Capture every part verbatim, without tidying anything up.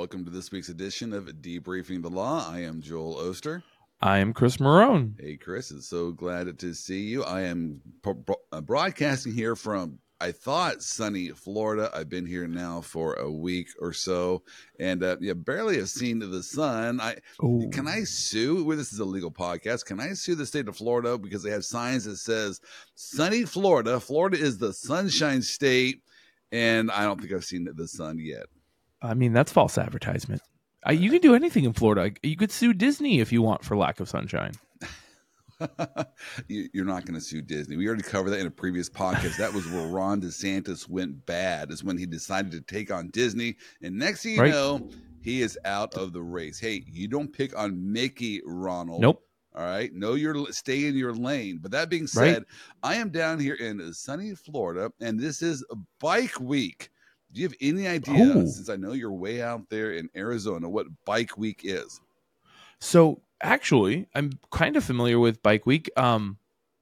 welcome to this week's edition of Debriefing the Law. I am Joel Oster. I am Chris Marone. Hey, Chris, it's so glad to see you. I am broadcasting here from, I thought, sunny Florida. I've been here now for a week or so, and uh, yeah, barely have seen the sun. I Ooh. Can I sue? Well, this is a legal podcast. Can I sue the state of Florida because they have signs that says sunny Florida? Florida is the sunshine state, and I don't think I've seen the sun yet. I mean, that's false advertisement. Uh, you can do anything in Florida. You could sue Disney if you want for lack of sunshine. You're not going to sue Disney. We already covered that in a previous podcast. That was where Ron DeSantis went bad, is when he decided to take on Disney. And next thing you right. know, he is out of the race. Hey, you don't pick on Mickey, Ronald. Nope. All right. No, you're stay in your lane. But that being said, right. I am down here in sunny Florida, and this is Bike Week. Do you have any idea, Ooh. since I know you're way out there in Arizona, what Bike Week is? So actually, I'm kind of familiar with Bike Week. Um,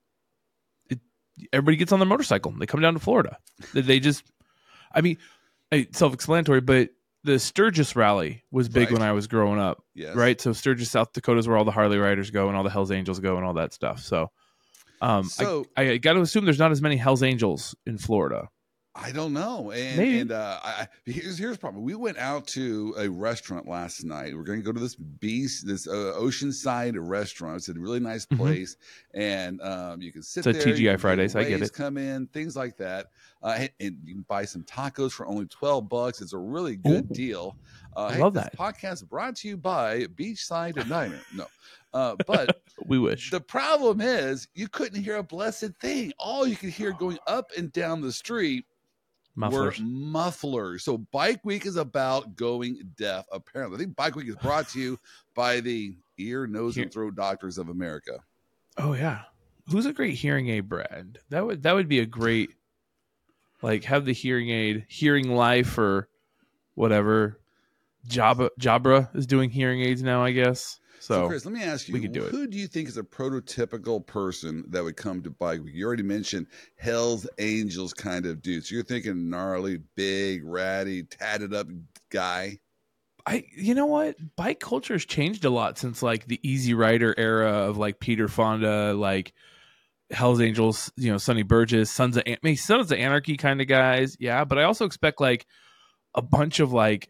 it, everybody gets on their motorcycle. They come down to Florida. They just, I mean, self-explanatory, but the Sturgis Rally was big right. when I was growing up. Yes. Right? So Sturgis, South Dakota is where all the Harley riders go and all the Hells Angels go and all that stuff. So, um, so I, I got to assume there's not as many Hells Angels in Florida. I don't know. And, Maybe. and uh, I, here's here's the problem. We went out to a restaurant last night. We're going to go to this beach, this uh, Oceanside restaurant. It's a really nice place, mm-hmm. and um, you can sit it's there. It's a T G I Fridays. I get it. Come in, things like that, uh, and, and you can buy some tacos for only twelve bucks. It's a really good Ooh. deal. Uh, I hey, love this that. Podcast brought to you by Beachside Diner. No. Uh, but we wish. The problem is you couldn't hear a blessed thing. All you could hear going up and down the street Mufflers. were mufflers. So Bike Week is about going deaf, apparently. I think Bike Week is brought to you by the Ear, Nose, and Throat Doctors of America. Oh, yeah. Who's a great hearing aid brand? That would that would be a great, like, have the hearing aid, Hearing Life or whatever. Jabra, Jabra is doing hearing aids now, I guess. So, so, Chris, let me ask you, do who it. do you think is a prototypical person that would come to Bike Week? You already mentioned Hell's Angels kind of dude. So you're thinking gnarly, big, ratty, tatted up guy? I, you know what? Bike culture has changed a lot since like the Easy Rider era of like Peter Fonda, like Hell's Angels, you know, Sonny Burgess, Sons of, An- I mean, Sons of Anarchy kind of guys. Yeah. But I also expect like a bunch of like,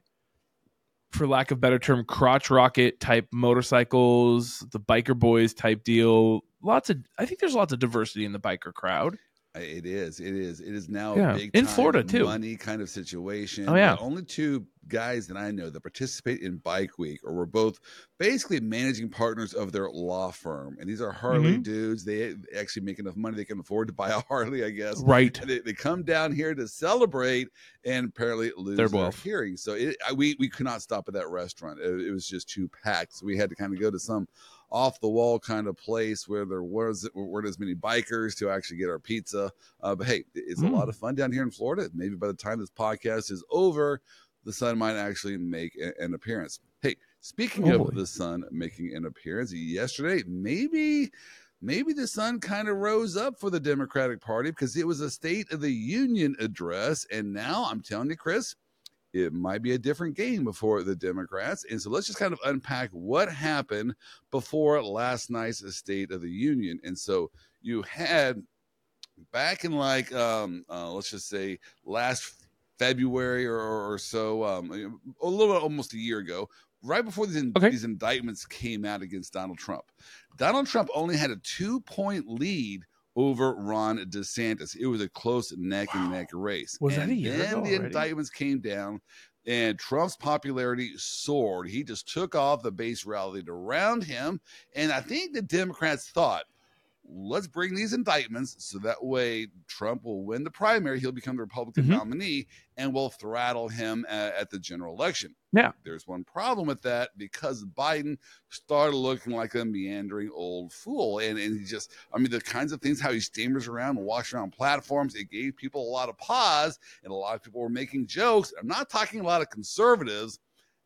for lack of better term, crotch rocket type motorcycles, the biker boys type deal. Lots of, I think there's lots of diversity in the biker crowd. It is. It is. It is now yeah. a big in time Florida too. Money kind of situation. Oh yeah. The only two guys that I know that participate in Bike Week, or were both basically managing partners of their law firm, and these are Harley mm-hmm. dudes. They actually make enough money they can afford to buy a Harley, I guess. Right. They, they come down here to celebrate and apparently lose They're their both. hearing. So it, we we could not stop at that restaurant. It, it was just too packed. So we had to kind of go to some off the wall kind of place where there was weren't as many bikers to actually get our pizza. Uh, but hey, it's mm. a lot of fun down here in Florida. Maybe by the time this podcast is over, the sun might actually make a, an appearance. Hey, speaking oh, of boy. the sun making an appearance, yesterday, maybe, maybe the sun kind of rose up for the Democratic Party because it was a State of the Union address. And now I'm telling you, Chris, it might be a different game before the Democrats. And so let's just kind of unpack what happened before last night's State of the Union. And so you had back in like, um, uh, let's just say last February or, or so, um, a little bit, almost a year ago, right before these, okay. these indictments came out against Donald Trump. Donald Trump only had a two-point lead over Ron DeSantis. It was a close neck and neck race. Was and that a year then ago the already? Indictments came down, and Trump's popularity soared. He just took off. The base rallied around him, and I think the Democrats thought, let's bring these indictments so that way Trump will win the primary. He'll become the Republican mm-hmm. nominee, and we'll throttle him at, at the general election. Yeah. There's one problem with that, because Biden started looking like a meandering old fool. And, and he just, I mean, the kinds of things, how he stammers around and walks around platforms, it gave people a lot of pause, and a lot of people were making jokes. I'm not talking a lot of conservatives.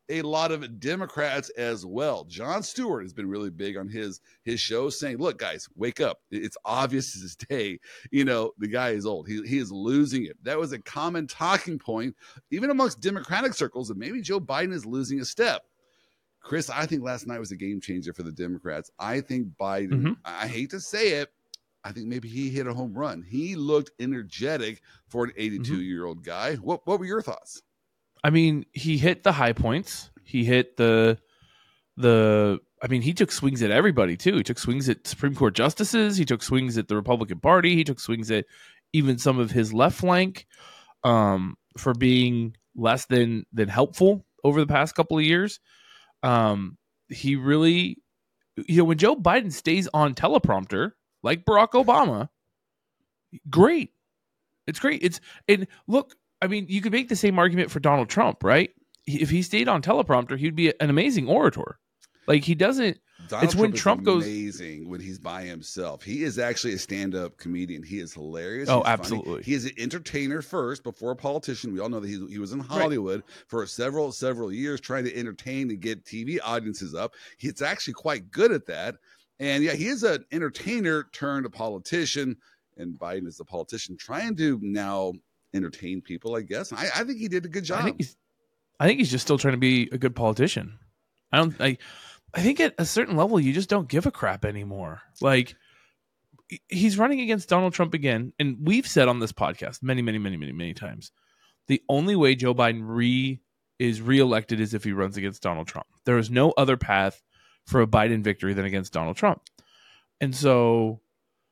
a lot of Democrats as well. Jon Stewart has been really big on his his show, saying, look, guys, wake up. It's obvious as day. You know, the guy is old. He, he is losing it. That was a common talking point, even amongst Democratic circles, that maybe Joe Biden is losing a step. Chris, I think last night was a game changer for the Democrats. I think Biden, mm-hmm. I hate to say it, I think maybe he hit a home run. He looked energetic for an eighty-two-year-old mm-hmm. guy. What what were your thoughts? I mean, he hit the high points. He hit the the. I mean, he took swings at everybody too. He took swings at Supreme Court justices. He took swings at the Republican Party. He took swings at even some of his left flank um, for being less than than helpful over the past couple of years. Um, he really, you know, when Joe Biden stays on teleprompter like Barack Obama, great. It's great. It's and look. I mean, you could make the same argument for Donald Trump, right? If he stayed on teleprompter, he'd be an amazing orator. Like he doesn't. Donald it's when Trump, Trump goes amazing when he's by himself. He is actually a stand-up comedian. He is hilarious. Oh, He's absolutely. Funny. He is an entertainer first, before a politician. We all know that he, he was in Hollywood right. for several several years, trying to entertain and get T V audiences up. He's actually quite good at that. And yeah, he is an entertainer turned a politician. And Biden is a politician trying to now entertain people, I guess. I, I think he did a good job. I think he's, I think he's just still trying to be a good politician. I don't. I, I think at a certain level, you just don't give a crap anymore. Like he's running against Donald Trump again, and we've said on this podcast many, many, many, many, many times, the only way Joe Biden re is reelected is if he runs against Donald Trump. There is no other path for a Biden victory than against Donald Trump, and so,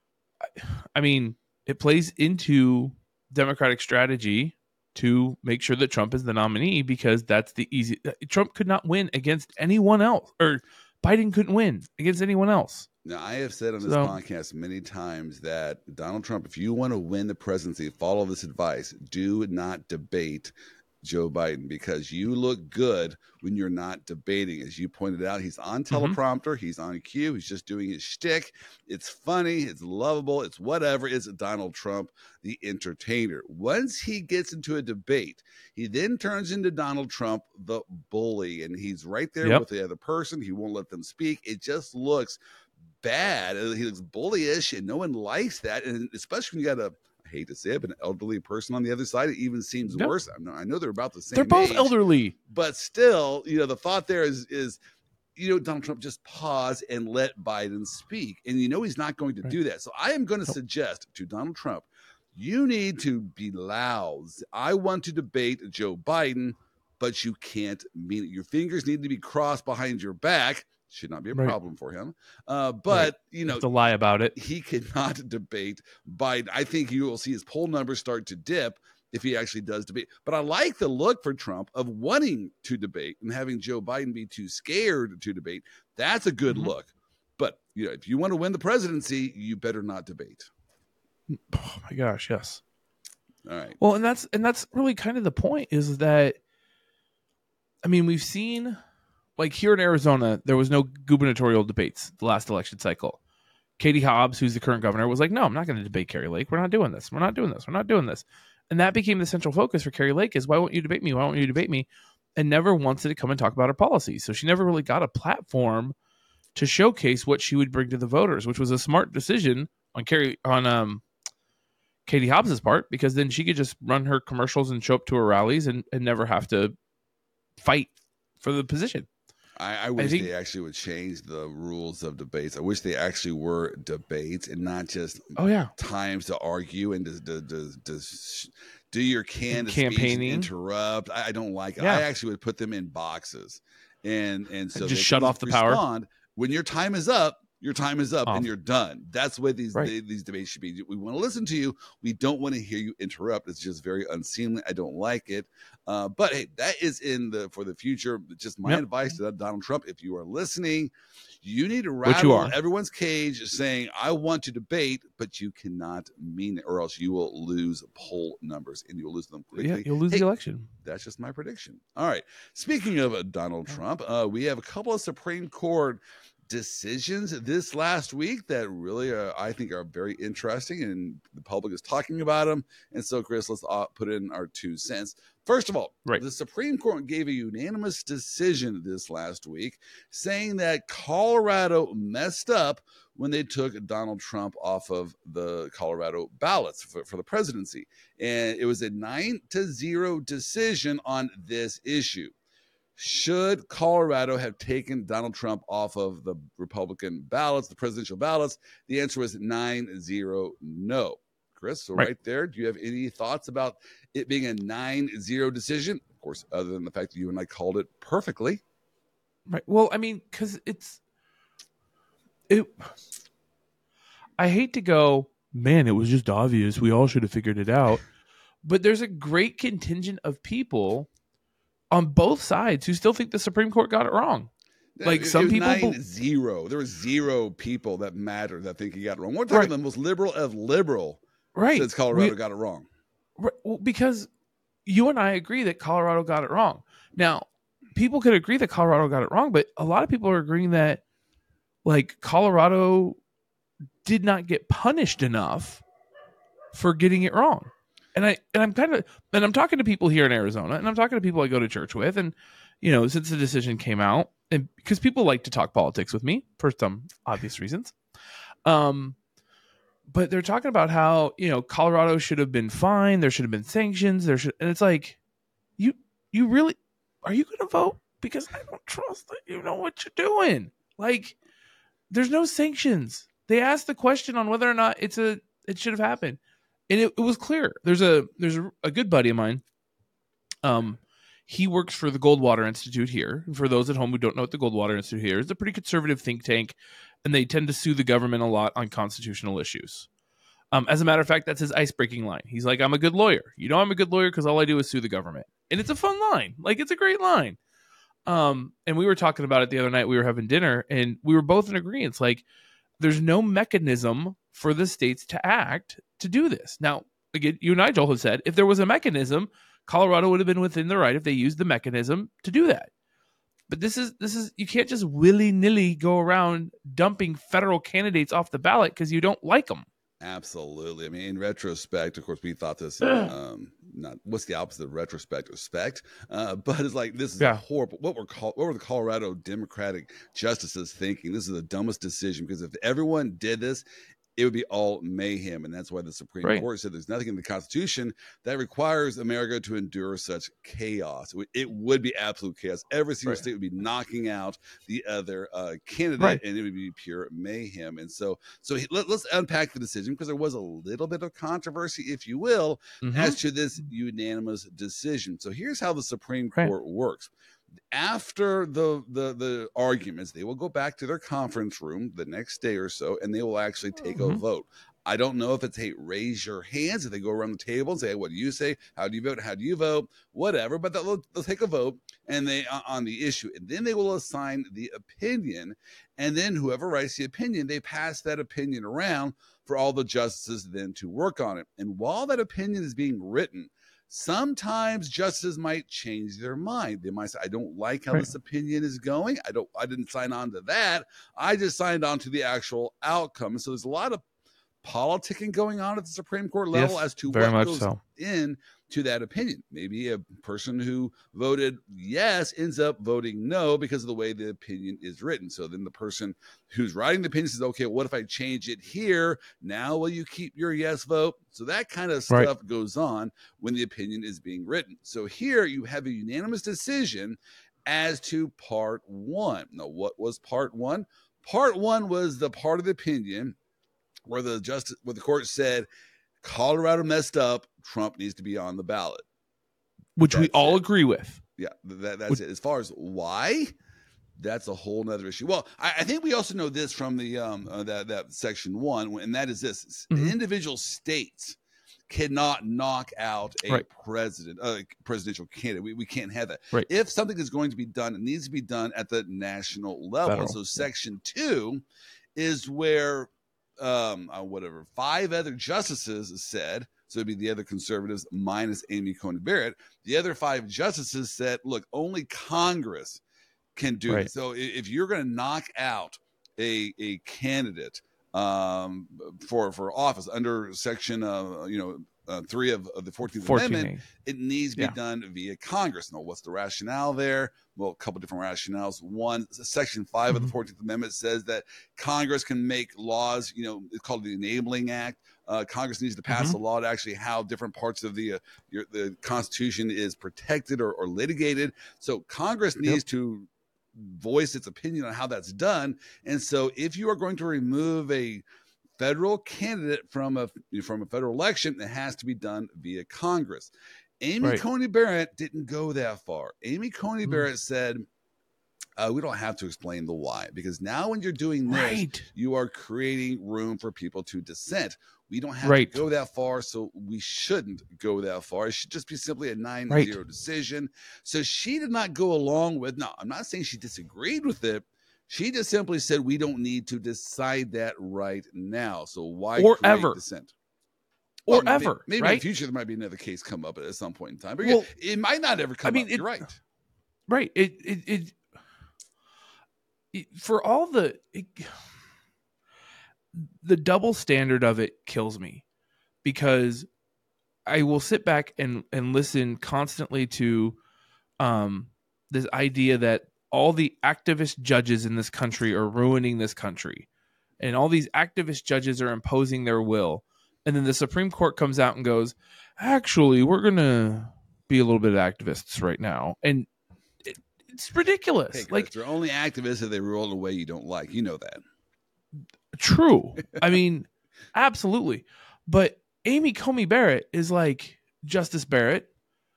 I mean, it plays into Democratic strategy to make sure that Trump is the nominee because that's the easy. Trump could not win against anyone else, or Biden couldn't win against anyone else. Now, I have said on this so, podcast many times that Donald Trump, if you want to win the presidency, follow this advice. Do not debate Joe Biden, because you look good when you're not debating. As you pointed out, he's on teleprompter, mm-hmm. he's on cue, he's just doing his shtick. It's funny, it's lovable, it's whatever. It's Donald Trump, the entertainer. Once he gets into a debate, he then turns into Donald Trump, the bully, and he's right there yep. with the other person. He won't let them speak. It just looks bad. He looks bullyish, and no one likes that. And especially when you got a I hate to say it, but an elderly person on the other side, it even seems yep. worse. I know, I know they're about the same They're both age, elderly. But still, you know, the thought there is, is, you know, Donald Trump, just pause and let Biden speak. And you know he's not going to right. do that. So I am going to nope. suggest to Donald Trump, you need to be loud. I want to debate Joe Biden, but you can't mean it. Your fingers need to be crossed behind your back. Should not be a right. problem for him. Uh, but, right. you know, to lie about it. He cannot debate Biden. I think you will see his poll numbers start to dip if he actually does debate. But I like the look for Trump of wanting to debate and having Joe Biden be too scared to debate. That's a good mm-hmm. look. But, you know, if you want to win the presidency, you better not debate. Oh my gosh, yes. All right. Well, and that's and that's really kind of the point, is that, I mean, we've seen, like here in Arizona, there was no gubernatorial debates the last election cycle. Katie Hobbs, who's the current governor, was like, no, I'm not going to debate Kari Lake. We're not doing this. We're not doing this. We're not doing this. And that became the central focus for Kari Lake, is why won't you debate me? Why won't you debate me? And never once did it come and talk about her policies. So she never really got a platform to showcase what she would bring to the voters, which was a smart decision on Kari, on um, Katie Hobbs's part, because then she could just run her commercials and show up to her rallies and, and never have to fight for the position. I, I wish I think, they actually would change the rules of debates. I wish they actually were debates and not just oh yeah times to argue and to, to, to, to do your canned campaigning, interrupt. I, I don't like it. Yeah. I actually would put them in boxes and and so and just shut off the power. When your time is up, your time is up off. And you're done. That's the way these right. they, these debates should be. We want to listen to you. We don't want to hear you interrupt. It's just very unseemly. I don't like it. Uh, but hey, that is in the for the future. Just my yep. advice to Donald Trump: if you are listening, you need to rattle everyone's cage, saying, "I want to debate," but you cannot mean it, or else you will lose poll numbers and you'll lose them quickly. Yeah, you'll lose hey, the election. That's just my prediction. All right. Speaking of uh, Donald Trump, uh, we have a couple of Supreme Court decisions this last week that really are, I think are very interesting, and the public is talking about them. And so, Chris, let's uh, put in our two cents. First of all, right. the Supreme Court gave a unanimous decision this last week saying that Colorado messed up when they took Donald Trump off of the Colorado ballots for, for the presidency. And it was a nine to zero decision on this issue. Should Colorado have taken Donald Trump off of the Republican ballots, the presidential ballots? The answer was nine zero no. Chris, so right. right there, do you have any thoughts about it being a nine zero decision? Of course, other than the fact that you and I called it perfectly. Right. Well, I mean, because it's it. I hate to go, man, it was just obvious. We all should have figured it out. But there's a great contingent of people on both sides who still think the Supreme Court got it wrong. Like it, some it was people, nine, zero. There were zero people that mattered that think he got it wrong. We're talking right. the most liberal of liberal, right? Since Colorado we, got it wrong, right, well, because you and I agree that Colorado got it wrong. Now, people could agree that Colorado got it wrong, but a lot of people are agreeing that, like, Colorado did not get punished enough for getting it wrong. And I and I'm kind of and I'm talking to people here in Arizona, and I'm talking to people I go to church with, and you know, since the decision came out, and because people like to talk politics with me for some obvious reasons, um, but they're talking about how, you know, Colorado should have been fined, there should have been sanctions, there should, and it's like, you you really are you going to vote? Because I don't trust that you know what you're doing. Like, there's no sanctions. They asked the question on whether or not it's a it should have happened. And it, it was clear. There's a there's a, a good buddy of mine. Um, he works for the Goldwater Institute here. And for those at home who don't know what the Goldwater Institute here is, it's a pretty conservative think tank, and they tend to sue the government a lot on constitutional issues. Um, as a matter of fact, that's his ice-breaking line. He's like, "I'm a good lawyer. You know, I'm a good lawyer because all I do is sue the government." And it's a fun line. Like, it's a great line. Um, and we were talking about it the other night. We were having dinner, and we were both in agreement. Like, there's no mechanism for the states to act to do this. Now, again, you and I, Joel, have said if there was a mechanism, Colorado would have been within the right if they used the mechanism to do that. But this is this is you can't just willy-nilly go around dumping federal candidates off the ballot because you don't like them. Absolutely. I mean, in retrospect, of course, we thought this, um, not what's the opposite of retrospect, respect, uh, but it's like, this is yeah. horrible. What were, call, what were the Colorado Democratic justices thinking? This is the dumbest decision, because if everyone did this, it would be all mayhem. And that's why the Supreme right. Court said there's nothing in the Constitution that requires America to endure such chaos. It would be absolute chaos. Every single right. state would be knocking out the other uh, candidate, right. and it would be pure mayhem. And so, so he, let, let's unpack the decision, because there was a little bit of controversy, if you will, mm-hmm. as to this unanimous decision. So here's how the Supreme Court right. works. After the, the the arguments, they will go back to their conference room the next day or so, and they will actually take mm-hmm. a vote. I don't know if it's, hey, raise your hands, if they go around the table and say, hey, what do you say? How do you vote? How do you vote? Whatever, but they'll, they'll take a vote and they uh, on the issue, and then they will assign the opinion, and then whoever writes the opinion, they pass that opinion around for all the justices then to work on it. And while that opinion is being written, sometimes justices might change their mind. They might say, I don't like how right. this opinion is going. I don't, I didn't sign on to that. I just signed on to the actual outcome. So there's a lot of politicking going on at the Supreme Court level yes, as to what goes so. in to that opinion. Maybe a person who voted yes ends up voting no because of the way the opinion is written. So then the person who's writing the opinion says, okay, what if I change it here? Now will you keep your yes vote? So that kind of stuff right. goes on when the opinion is being written. So here you have a unanimous decision as to part one. Now, what was part one? Part one was the part of the opinion where the justice, where the court said Colorado messed up, Trump needs to be on the ballot, which that's we all it. agree with. Yeah, that, that's which, it. As far as why, that's a whole nother issue. Well, I, I think we also know this from the um uh, that that section one, and that is this: mm-hmm. individual states cannot knock out a right. president, a presidential candidate. We, we can't have that. Right. If something is going to be done, it needs to be done at the national level. Federal. So section two is where um uh, whatever five other justices said, so it'd be the other conservatives minus Amy Coney Barrett, the other five justices said, look, only Congress can do right. it. So if you're going to knock out a a candidate um, for for office under section uh, you know uh, three of, of the fourteenth Amendment, it needs to be yeah. done via Congress. Now, what's the rationale there? Well, a couple different rationales. One, section five mm-hmm. of the fourteenth Amendment says that Congress can make laws. You know, it's called the Enabling Act. Uh, Congress needs to pass mm-hmm. a law to actually how different parts of the uh, your, the Constitution is protected or, or litigated. So Congress needs yep. to voice its opinion on how that's done. And so if you are going to remove a federal candidate from a from a federal election, it has to be done via Congress. Amy right. Coney Barrett didn't go that far. Amy Coney mm. Barrett said, uh, we don't have to explain the why, because now when you're doing this, right. you are creating room for people to dissent. We don't have right. to go that far, so we shouldn't go that far. It should just be simply a nine zero right. decision. So she did not go along with, no, I'm not saying she disagreed with it. She just simply said we don't need to decide that right now. So why or create ever dissent? Or well, ever, maybe, maybe right? in the future there might be another case come up at some point in time. But well, yeah, it might not ever come I mean, up. It, You're right. Right. It it, it, it for all the it, the double standard of it kills me, because I will sit back and and listen constantly to um this idea that all the activist judges in this country are ruining this country, and all these activist judges are imposing their will. And then the Supreme Court comes out and goes, actually, we're going to be a little bit of activists right now. And it, it's ridiculous. Hey, Chris, like they're only activists if they rule in a way you don't like. You know that. True. I mean, absolutely. But Amy Coney Barrett is like, Justice Barrett,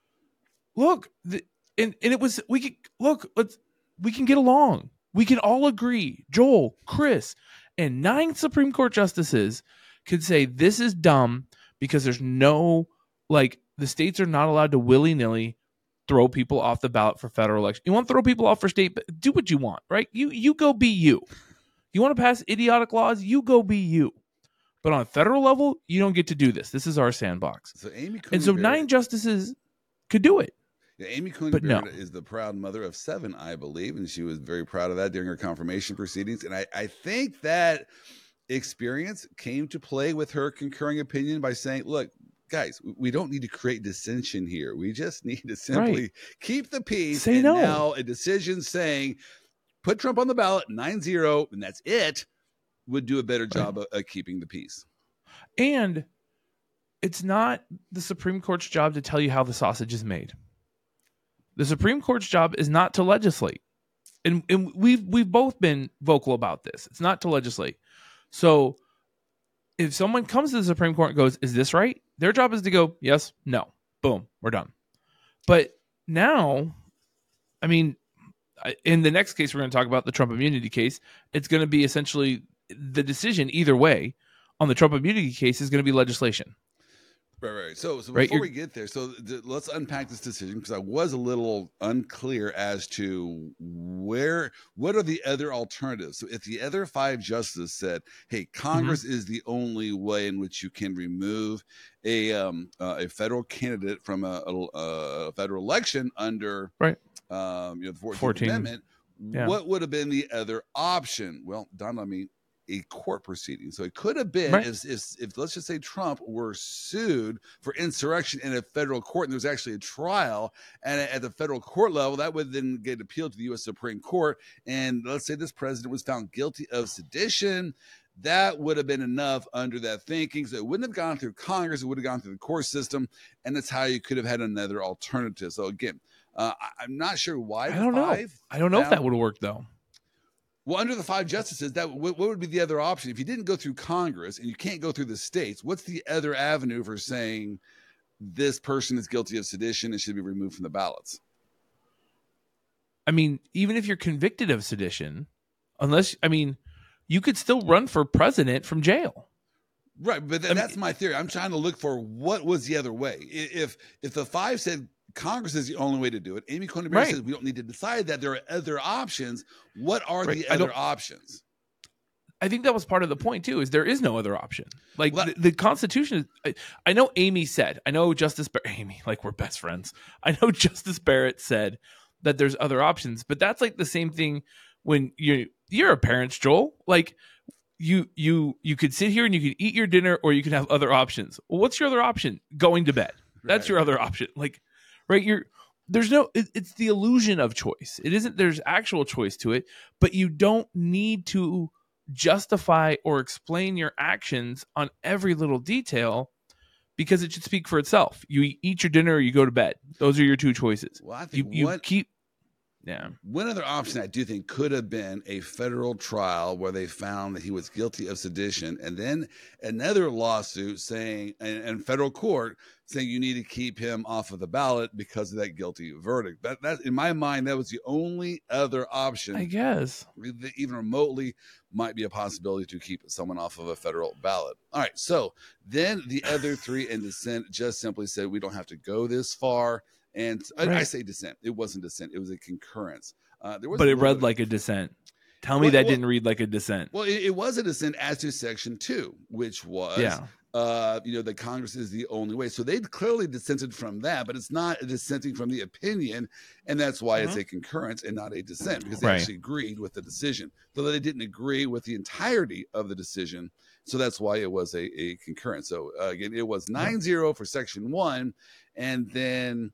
look, the, and, and it was, we could, look, let's, we can get along. We can all agree. Joel, Chris, and nine Supreme Court justices could say this is dumb because there's no, like, the states are not allowed to willy-nilly throw people off the ballot for federal election. You want to throw people off for state, but do what you want, right? You you go be you. You want to pass idiotic laws, you go be you. But on a federal level, you don't get to do this. This is our sandbox. So Amy Coney and so Barrett, nine justices could do it. Yeah, Amy Coney but Barrett no. is the proud mother of seven, I believe, and she was very proud of that during her confirmation proceedings. And I, I think that experience came to play with her concurring opinion by saying, look, guys, we don't need to create dissension here. We just need to simply right. keep the peace. Say and no. Now a decision saying, put Trump on the ballot, nine zero, and that's it, would do a better job right. of, of keeping the peace. And it's not the Supreme Court's job to tell you how the sausage is made. The Supreme Court's job is not to legislate. And, and we've we've both been vocal about this. It's not to legislate. So if someone comes to the Supreme Court and goes, is this right? Their job is to go, yes, no, boom, we're done. But now, I mean, in the next case, we're going to talk about the Trump immunity case. It's going to be essentially the decision either way on the Trump immunity case is going to be legislation. Right, right. So, so right? before You're, we get there, so th- let's unpack this decision, because I was a little unclear as to where, what are the other alternatives? So if the other five justices said, hey, Congress mm-hmm. is the only way in which you can remove a um, uh, a federal candidate from a, a, a federal election under right. um, you know, the fourteenth fourteen Amendment, yeah. what would have been the other option? Well, Don, I mean, a court proceeding. So it could have been right. if, if, if, let's just say Trump were sued for insurrection in a federal court and there was actually a trial, and at the federal court level, that would then get appealed to the U S Supreme Court. And let's say this president was found guilty of sedition. That would have been enough under that thinking. So it wouldn't have gone through Congress. It would have gone through the court system. And that's how you could have had another alternative. So again, uh, I, I'm not sure why. I don't know. I don't know found, if that would have worked though. Well, under the five justices, that what, what would be the other option? If you didn't go through Congress and you can't go through the states, what's the other avenue for saying this person is guilty of sedition and should be removed from the ballots? I mean, even if you're convicted of sedition, unless, I mean, you could still run for president from jail. Right, but th- that's mean, my theory. I'm trying to look for what was the other way. If if the five said Congress is the only way to do it, Amy Coney Barrett right. says we don't need to decide that. There are other options. What are right. the other options? I think that was part of the point too. Is there is no other option. Like well, the, the Constitution. Is, I, I know Amy said. I know Justice Bar- Amy. Like we're best friends. I know Justice Barrett said that there's other options, but that's like the same thing when you you're a parent, Joel. Like you you you could sit here and you could eat your dinner, or you could have other options. Well, what's your other option? Going to bed. That's right. Your other option. Like, right? You're there's no. It, it's the illusion of choice. It isn't. There's actual choice to it, but you don't need to justify or explain your actions on every little detail, because it should speak for itself. You eat your dinner or you go to bed. Those are your two choices. Well, I think you, you what, keep. Yeah. One other option I do think could have been a federal trial where they found that he was guilty of sedition, and then another lawsuit saying, and, and federal court saying you need to keep him off of the ballot because of that guilty verdict. That, that in my mind, that was the only other option. I guess that even remotely might be a possibility to keep someone off of a federal ballot. All right. So then the other three in dissent just simply said, we don't have to go this far. And I, right. I say dissent. It wasn't dissent. It was a concurrence. Uh, there was but it read of, like a dissent. Tell me well, that well, didn't read like a dissent. Well, it, it was a dissent as to Section two, which was, yeah. uh, you know, the Congress is the only way. So they clearly dissented from that, but it's not a dissenting from the opinion. And that's why mm-hmm. it's a concurrence and not a dissent, because they right. actually agreed with the decision. Though they didn't agree with the entirety of the decision. So that's why it was a, a concurrence. So uh, again, it was nine zero for Section one, and then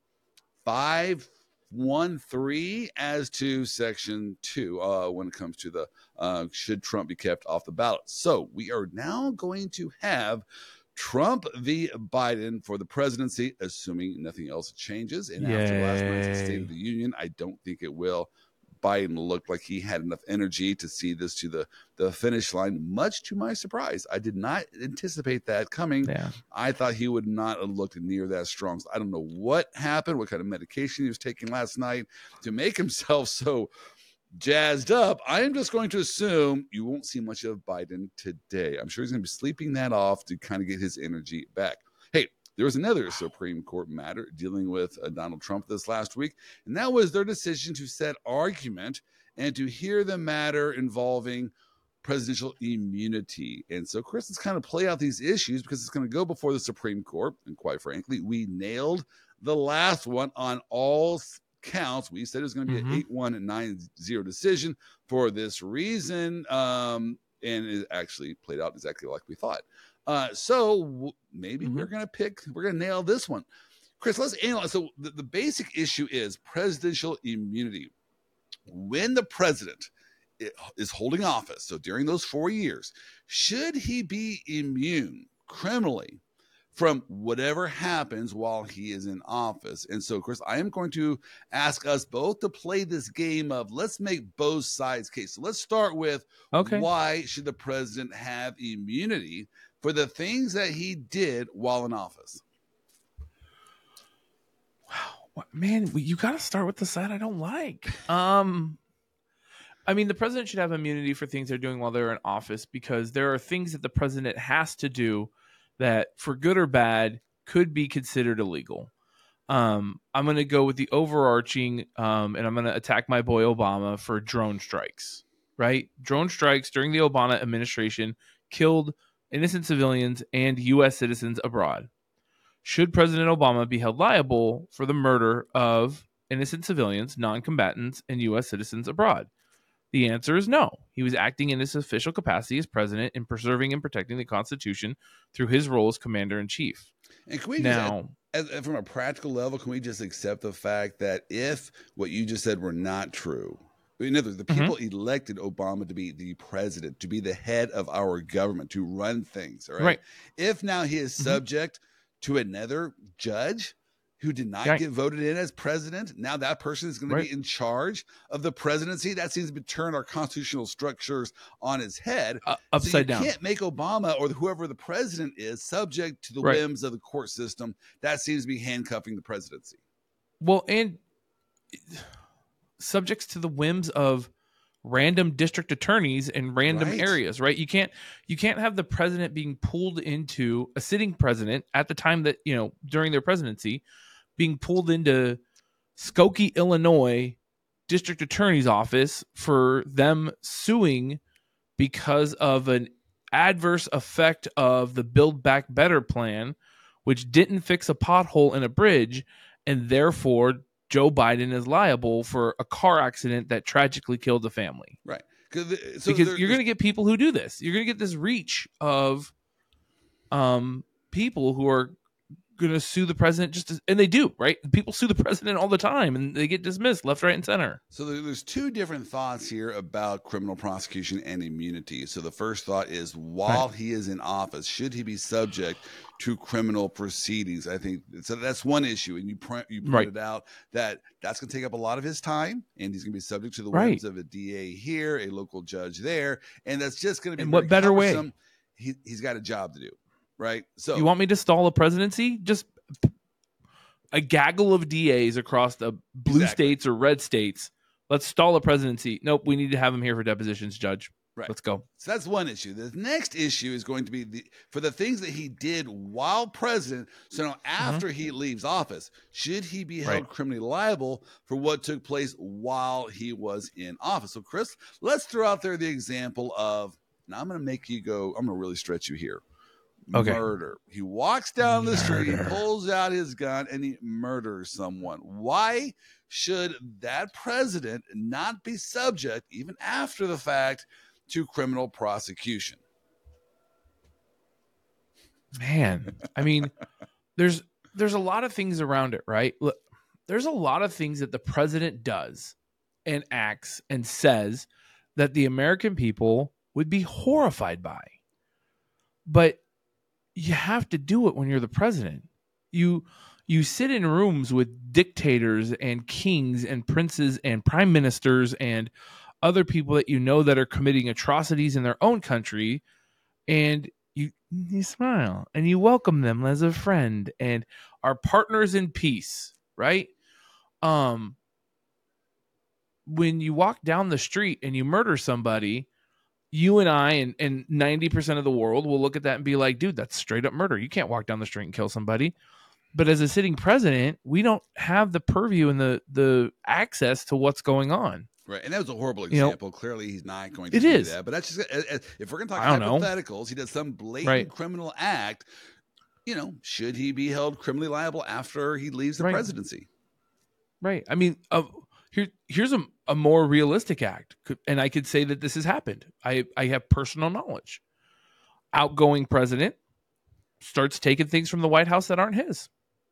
five one three as to Section two uh, when it comes to the uh, should Trump be kept off the ballot. So we are now going to have Trump v. Biden for the presidency, assuming nothing else changes. And Yay. After last night's State of the Union, I don't think it will. Biden looked like he had enough energy to see this to the, the finish line, much to my surprise. I did not anticipate that coming. Yeah. I thought he would not have looked near that strong. So I don't know what happened, what kind of medication he was taking last night to make himself so jazzed up. I am just going to assume you won't see much of Biden today. I'm sure he's going to be sleeping that off to kind of get his energy back. Hey, there was another Supreme Court matter dealing with uh, Donald Trump this last week, and that was their decision to set argument and to hear the matter involving presidential immunity. And so, Chris, let's kind of play out these issues because it's going to go before the Supreme Court. And quite frankly, we nailed the last one on all counts. We said it was going to be mm-hmm. an eight one nine zero decision for this reason, um, and it actually played out exactly like we thought. Uh, so w- maybe mm-hmm. we're going to pick, we're going to nail this one. Chris, let's analyze. So the, the basic issue is presidential immunity. When the president is holding office, so during those four years, should he be immune criminally from whatever happens while he is in office? And so, Chris, I am going to ask us both to play this game of let's make both sides case. So let's start with okay. why should the president have immunity for the things that he did while in office? Wow, man, you got to start with the side I don't like. Um, I mean, the president should have immunity for things they're doing while they're in office, because there are things that the president has to do that, for good or bad, could be considered illegal. Um, I'm going to go with the overarching, um, and I'm going to attack my boy Obama for drone strikes, right? Drone strikes during the Obama administration killed innocent civilians and U S citizens abroad. Should President Obama be held liable for the murder of innocent civilians, non-combatants, and U S citizens abroad? The answer is no. He was acting in his official capacity as president in preserving and protecting the Constitution through his role as commander-in-chief. And can we now, just, as, from a practical level, can we just accept the fact that if what you just said were not true, in other words, the people mm-hmm. elected Obama to be the president, to be the head of our government, to run things, all right? right. If now he is subject mm-hmm. to another judge who did not right. get voted in as president, now that person is going right. to be in charge of the presidency. That seems to turn our constitutional structures on its head. Uh, upside so you down. You can't make Obama or whoever the president is subject to the right. whims of the court system. That seems to be handcuffing the presidency. Well, and subjects to the whims of random district attorneys in random right. areas, right? You can't you can't have the president being pulled into a sitting president at the time that, you know, during their presidency, being pulled into Skokie, Illinois district attorney's office for them suing because of an adverse effect of the Build Back Better plan, which didn't fix a pothole in a bridge, and therefore Joe Biden is liable for a car accident that tragically killed a family. Right. The, so because there, you're going to get people who do this. You're going to get this reach of um, people who are going to sue the president just as, and they do, right? People sue the president all the time and they get dismissed left, right, and center. So there, there's two different thoughts here about criminal prosecution and immunity. So the first thought is, while right. he is in office, should he be subject to criminal proceedings? I think so. That's one issue, and you pre- you pointed right. out that that's going to take up a lot of his time, and he's going to be subject to the right. whims of a D A here, a local judge there, and that's just going to be and what better way? He, he's got a job to do. Right. So you want me to stall a presidency? Just a gaggle of D As across the blue exactly. states or red states. Let's stall a presidency. Nope. We need to have him here for depositions, Judge. Right. Let's go. So that's one issue. The next issue is going to be the, for the things that he did while president. So now after uh-huh. he leaves office, should he be held right. criminally liable for what took place while he was in office? So Chris, let's throw out there the example of, now I'm going to make you go, I'm going to really stretch you here. Okay. Murder. He walks down the street, he pulls out his gun, and he murders someone. Why should that president not be subject, even after the fact, to criminal prosecution? Man, I mean, there's there's a lot of things around it, right? Look, there's a lot of things that the president does and acts and says that the American people would be horrified by. But you have to do it when you're the president. You you sit in rooms with dictators and kings and princes and prime ministers and other people that you know that are committing atrocities in their own country, and you you smile and you welcome them as a friend and are partners in peace, right? Um, when you walk down the street and you murder somebody, you and I and, and ninety percent of the world will look at that and be like, dude, that's straight up murder. You can't walk down the street and kill somebody. But as a sitting president, we don't have the purview and the, the access to what's going on. Right. And that was a horrible example. You know, clearly, he's not going to it do is. that. But that's just, if we're going to talk hypotheticals, know. he does some blatant right. criminal act, you know, should he be held criminally liable after he leaves the right. presidency? Right. I mean, uh, Here, here's a, a more realistic act, and I could say that this has happened. I, I have personal knowledge. Outgoing president starts taking things from the White House that aren't his.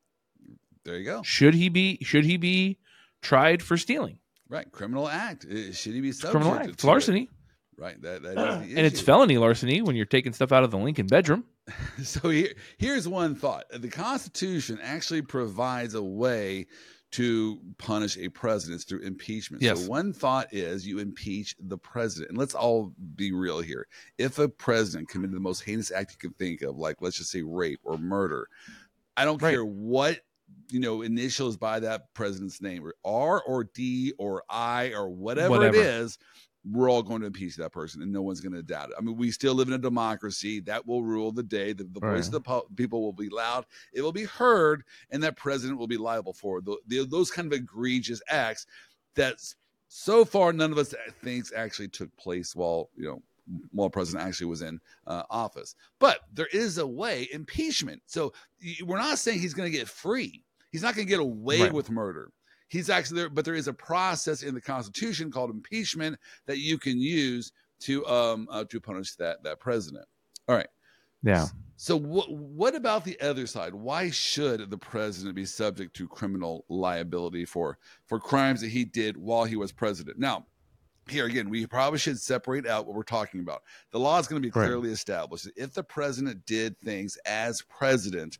There you go. Should he be? Should he be tried for stealing? Right, criminal act. Should he be subject criminal act? to It's larceny. It? Right, that that is the issue. And it's felony larceny when you're taking stuff out of the Lincoln bedroom. So here, here's one thought: the Constitution actually provides a way to punish a president through impeachment. Yes. So one thought is you impeach the president. And let's all be real here. If a president committed the most heinous act you can think of, like let's just say rape or murder, I don't right. care what, you know, initials by that president's name, or R or D or I or whatever, whatever. it is, we're all going to impeach that person and no one's going to doubt it. I mean, we still live in a democracy that will rule the day. The, the right. voice of the po- people will be loud. It will be heard, and that president will be liable for the, the, those kind of egregious acts that so far none of us thinks actually took place while, you know, while president actually was in uh, office. But there is a way, impeachment. So we're not saying he's going to get free. He's not going to get away right. with murder. He's actually there, but there is a process in the Constitution called impeachment that you can use to um uh, to punish that that president. All right. Yeah. So what what about the other side? Why should the president be subject to criminal liability for for crimes that he did while he was president? Now, here again, we probably should separate out what we're talking about. The law is going to be clearly right. established. If the president did things as president,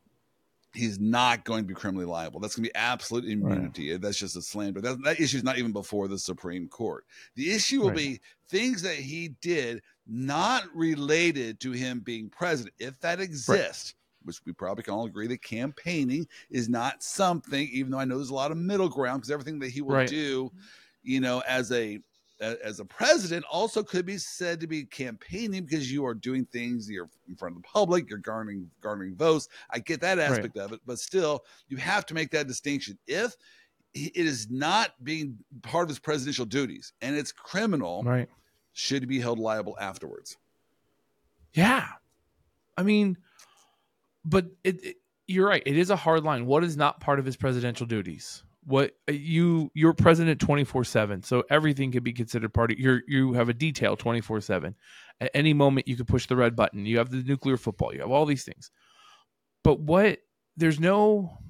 he's not going to be criminally liable. That's going to be absolute immunity. Right. That's just a slander. That, that issue is not even before the Supreme Court. The issue will right. be things that he did not related to him being president. If that exists, right. which we probably can all agree that campaigning is not something, even though I know there's a lot of middle ground, because everything that he will right. do, you know, as a as a president also could be said to be campaigning, because you are doing things, you're in front of the public, you're garnering garnering votes. I get that aspect right. of it, but still you have to make that distinction. If it is not being part of his presidential duties and it's criminal, right. should he be held liable afterwards? Yeah. I mean, but it, it, you're right. It is a hard line. What is not part of his presidential duties? What you you're president twenty-four seven, so everything could be considered part of you. You have a detail twenty-four seven. At any moment, you could push the red button. You have the nuclear football. You have all these things. But what there's no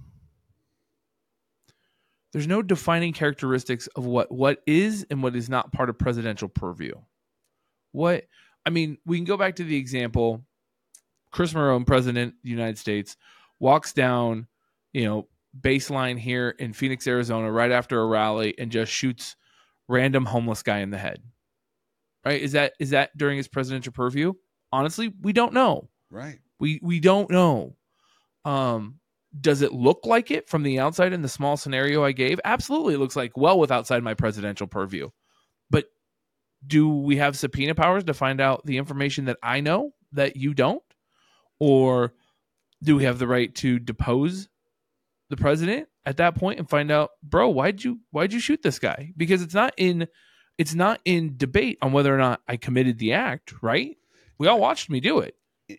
there's no defining characteristics of what what is and what is not part of presidential purview. What I mean, we can go back to the example. Chris Marone, president of the United States, walks down, you know, baseline here in Phoenix, Arizona, right after a rally and just shoots random homeless guy in the head. Right? Is that is that during his presidential purview? Honestly, we don't know. Right. We we don't know. Um, does it look like it from the outside in the small scenario I gave? Absolutely, it looks like well with outside my presidential purview. But do we have subpoena powers to find out the information that I know that you don't? Or do we have the right to depose the president at that point and find out, bro, why'd you why'd you shoot this guy? Because it's not in it's not in debate on whether or not I committed the act, right? We all watched me do it.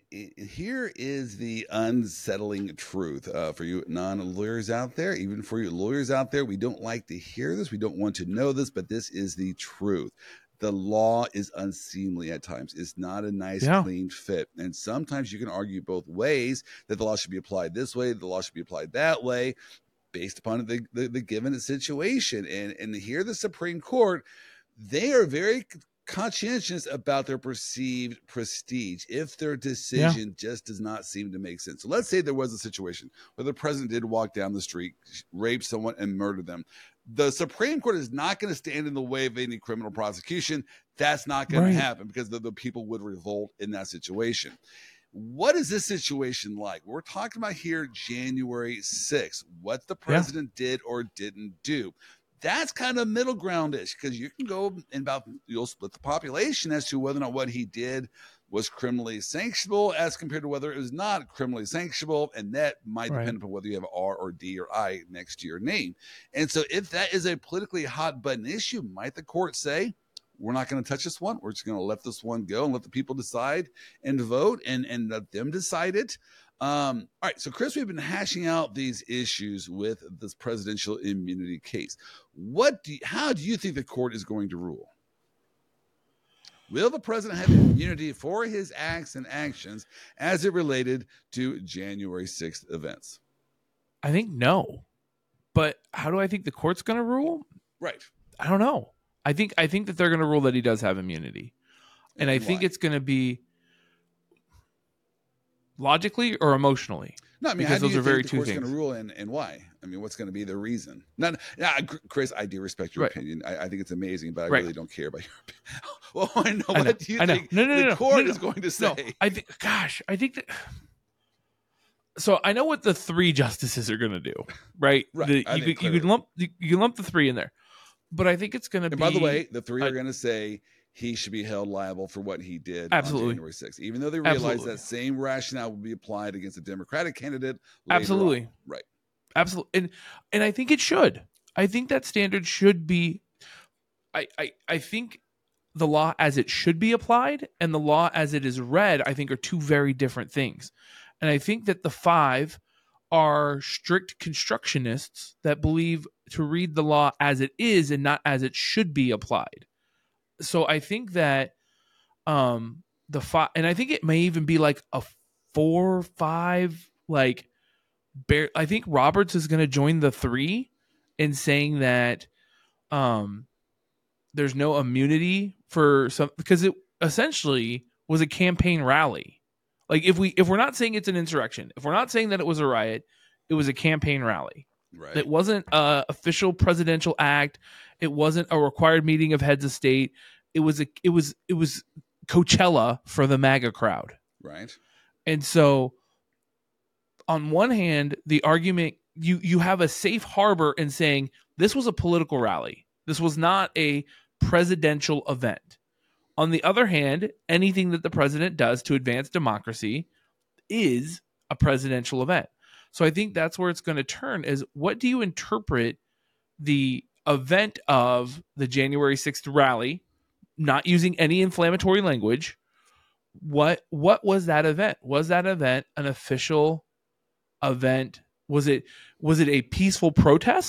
Here is the unsettling truth uh, for you non-lawyers out there, even for you lawyers out there. We don't like to hear this. We don't want to know this, but this is the truth. The law is unseemly at times. It's not a nice, yeah. clean fit. And sometimes you can argue both ways that the law should be applied this way, the law should be applied that way, based upon the, the, the given situation. And, and here the Supreme Court, they are very conscientious about their perceived prestige if their decision yeah. just does not seem to make sense. So let's say there was a situation where the president did walk down the street, rape someone, and murder them. The Supreme Court is not going to stand in the way of any criminal prosecution. That's not going right. to happen because the, the people would revolt in that situation. What is this situation like? We're talking about here January sixth, what the president yeah. did or didn't do. That's kind of middle ground-ish because you can go and about you'll split the population as to whether or not what he did was criminally sanctionable as compared to whether it was not criminally sanctionable, and that might right. depend upon whether you have R or D or I next to your name. And so if that is a politically hot button issue, might the court say, we're not going to touch this one. We're just going to let this one go and let the people decide and vote and, and let them decide it. Um, all right. So, Chris, we've been hashing out these issues with this presidential immunity case. What do you, how do you think the court is going to rule? Will the president have immunity for his acts and actions as it related to January sixth events? I think no. But how do I think the court's going to rule? Right. I don't know. I think I think that they're going to rule that he does have immunity. And, and I why? think it's going to be logically or emotionally. No, I mean, because how do those you are think very the two court's things. going to rule and, and why? I mean, what's going to be the reason? Not, yeah, Chris, I do respect your right. opinion. I, I think it's amazing, but I right. really don't care about your opinion. Well, I know. I know What do you I know. think no, no, the no, no, court no, no, is going to say? No, I think, gosh, I think that. So I know what the three justices are going to do, right? Right. The, I you, think could, you could lump you, you can lump the three in there, but I think it's going to be. And by the way, the three uh, are going to say he should be held liable for what he did absolutely. on January sixth, even though they realize absolutely. that same rationale will be applied against a Democratic candidate. Later absolutely. On. Right. Absolutely. And and I think it should. I think that standard should be. I I I think the law as it should be applied and the law as it is read, I think, are two very different things. And I think that the five are strict constructionists that believe to read the law as it is and not as it should be applied. So I think that um, the five, and I think it may even be like a four, five, like, bear, I think Roberts is going to join the three in saying that um, there's no immunity for some, because it essentially was a campaign rally. Like if we, if we're not saying it's an insurrection, if we're not saying that it was a riot, it was a campaign rally. Right. It wasn't a official presidential act. It wasn't a required meeting of heads of state. It was a, it was, it was Coachella for the MAGA crowd. Right. And so on one hand, the argument, you, you have a safe harbor in saying this was a political rally. This was not a presidential event. On the other hand, anything that the president does to advance democracy is a presidential event. So I think that's where it's going to turn is what do you interpret the event of the January sixth rally, not using any inflammatory language? What, what was that event? Was that event an official event? Was it, was it a peaceful protest?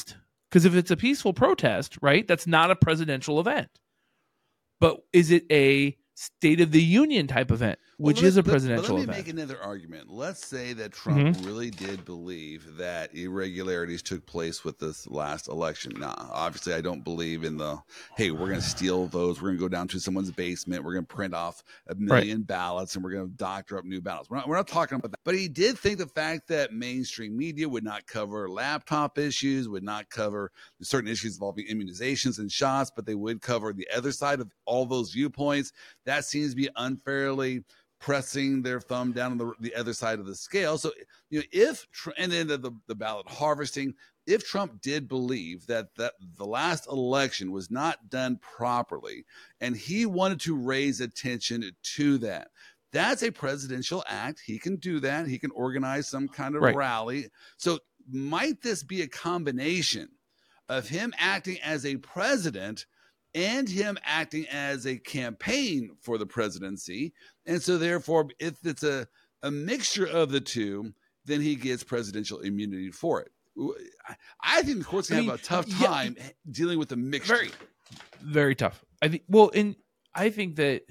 Because if it's a peaceful protest, right, that's not a presidential event. But is it a State of the Union type event, which well, is a but, presidential but let me event? make another argument. Let's say that Trump Mm-hmm. really did believe that irregularities took place with this last election. Now, obviously, I don't believe in the, hey, we're going to steal votes. We're going to go down to someone's basement. We're going to print off a million right. ballots, and we're going to doctor up new ballots. We're not, we're not talking about that. But he did think the fact that mainstream media would not cover laptop issues, would not cover certain issues involving immunizations and shots, but they would cover the other side of all those viewpoints. That seems to be unfairly pressing their thumb down on the, the other side of the scale. So, you know, if, and then the, the ballot harvesting, if Trump did believe that, that the last election was not done properly, and he wanted to raise attention to that, that's a presidential act. He can do that. He can organize some kind of right. rally. So might this be a combination of him acting as a president and him acting as a campaign for the presidency? And so therefore, if it's a, a mixture of the two, then he gets presidential immunity for it. I think the court's going to have a tough time yeah, dealing with the mixture. Very, very tough. I think, well, and I think that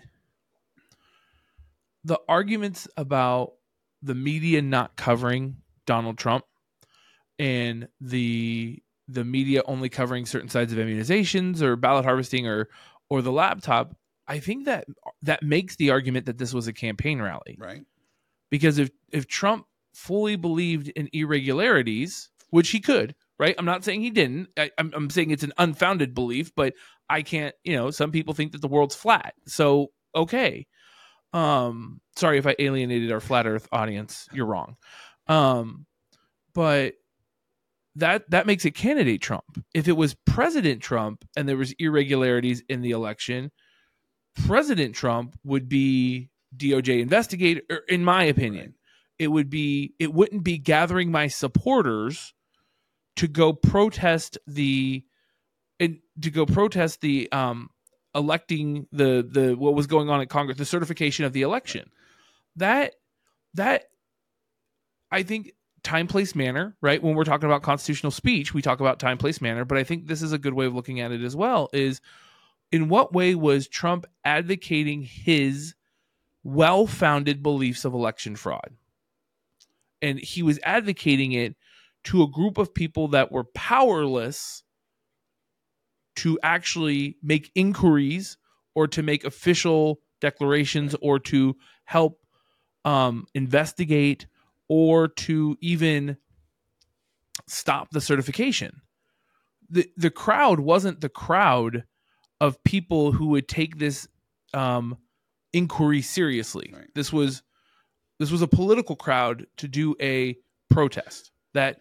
the arguments about the media not covering Donald Trump and the the media only covering certain sides of immunizations or ballot harvesting or or the laptop, I think that that makes the argument that this was a campaign rally. Right. Because if, if Trump fully believed in irregularities, which he could, right? I'm not saying he didn't. I, I'm, I'm saying it's an unfounded belief, but I can't, you know, some people think that the world's flat. So, okay. Um, sorry if I alienated our flat earth audience. You're wrong. Um, but that that makes it candidate Trump. If it was President Trump and there was irregularities in the election, President Trump would be D O J investigator, in my opinion. Right. It would be it wouldn't be gathering my supporters to go protest the and to go protest the um electing the the what was going on at Congress, the certification of the election. That that I think time, place, manner, right? When we're talking about constitutional speech, we talk about time, place, manner, but I think this is a good way of looking at it as well, is in what way was Trump advocating his well-founded beliefs of election fraud? And he was advocating it to a group of people that were powerless to actually make inquiries or to make official declarations or to help um, investigate or to even stop the certification. The the crowd wasn't the crowd of people who would take this um, inquiry seriously. Right. This was this was a political crowd to do a protest that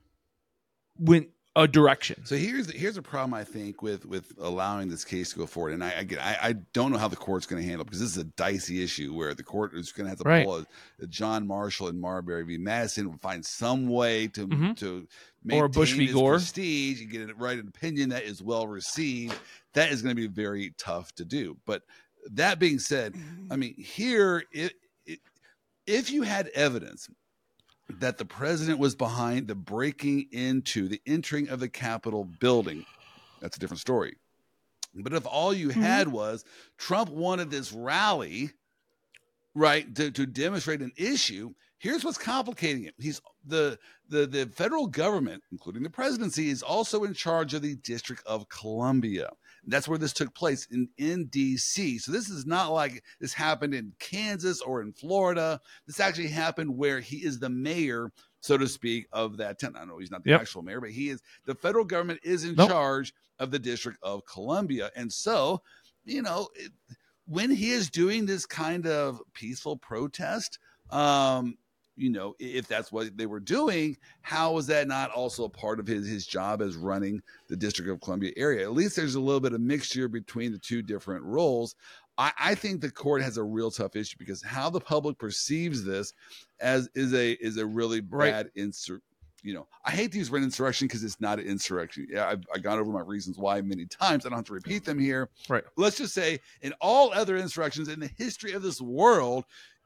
went a direction. So here's here's a problem I think with with allowing this case to go forward, and I again I, I don't know how the court's going to handle it, because this is a dicey issue where the court is going to have to right. pull a, a John Marshall and Marbury v. Madison and find some way to mm-hmm. to maintain or Bush v. Gore prestige and get it right an opinion that is well received. That is going to be very tough to do. But that being said, I mean here it, it, if you had evidence that the president was behind the breaking into the entering of the Capitol building, that's a different story. But if all you mm-hmm. had was Trump wanted this rally, right, to, to demonstrate an issue, here's what's complicating it. He's the, the, the federal government, including the presidency, is also in charge of the District of Columbia. That's where this took place, in, in D C. So this is not like this happened in Kansas or in Florida. This actually happened where he is the mayor, so to speak, of that town. I know he's not the yep. actual mayor, but he is. The federal government is in nope. charge of the District of Columbia. And so, you know, it, when he is doing this kind of peaceful protest, um, you know, if that's what they were doing, how is that not also a part of his, his job as running the District of Columbia area? At least there's a little bit of mixture between the two different roles. I, I think the court has a real tough issue, because how the public perceives this as is a is a really right. bad insur. You know, I hate to use word insurrection because it's not an insurrection. Yeah, I've, I've gone over my reasons why many times. I don't have to repeat them here. Right. Let's just say in all other insurrections in the history of this world,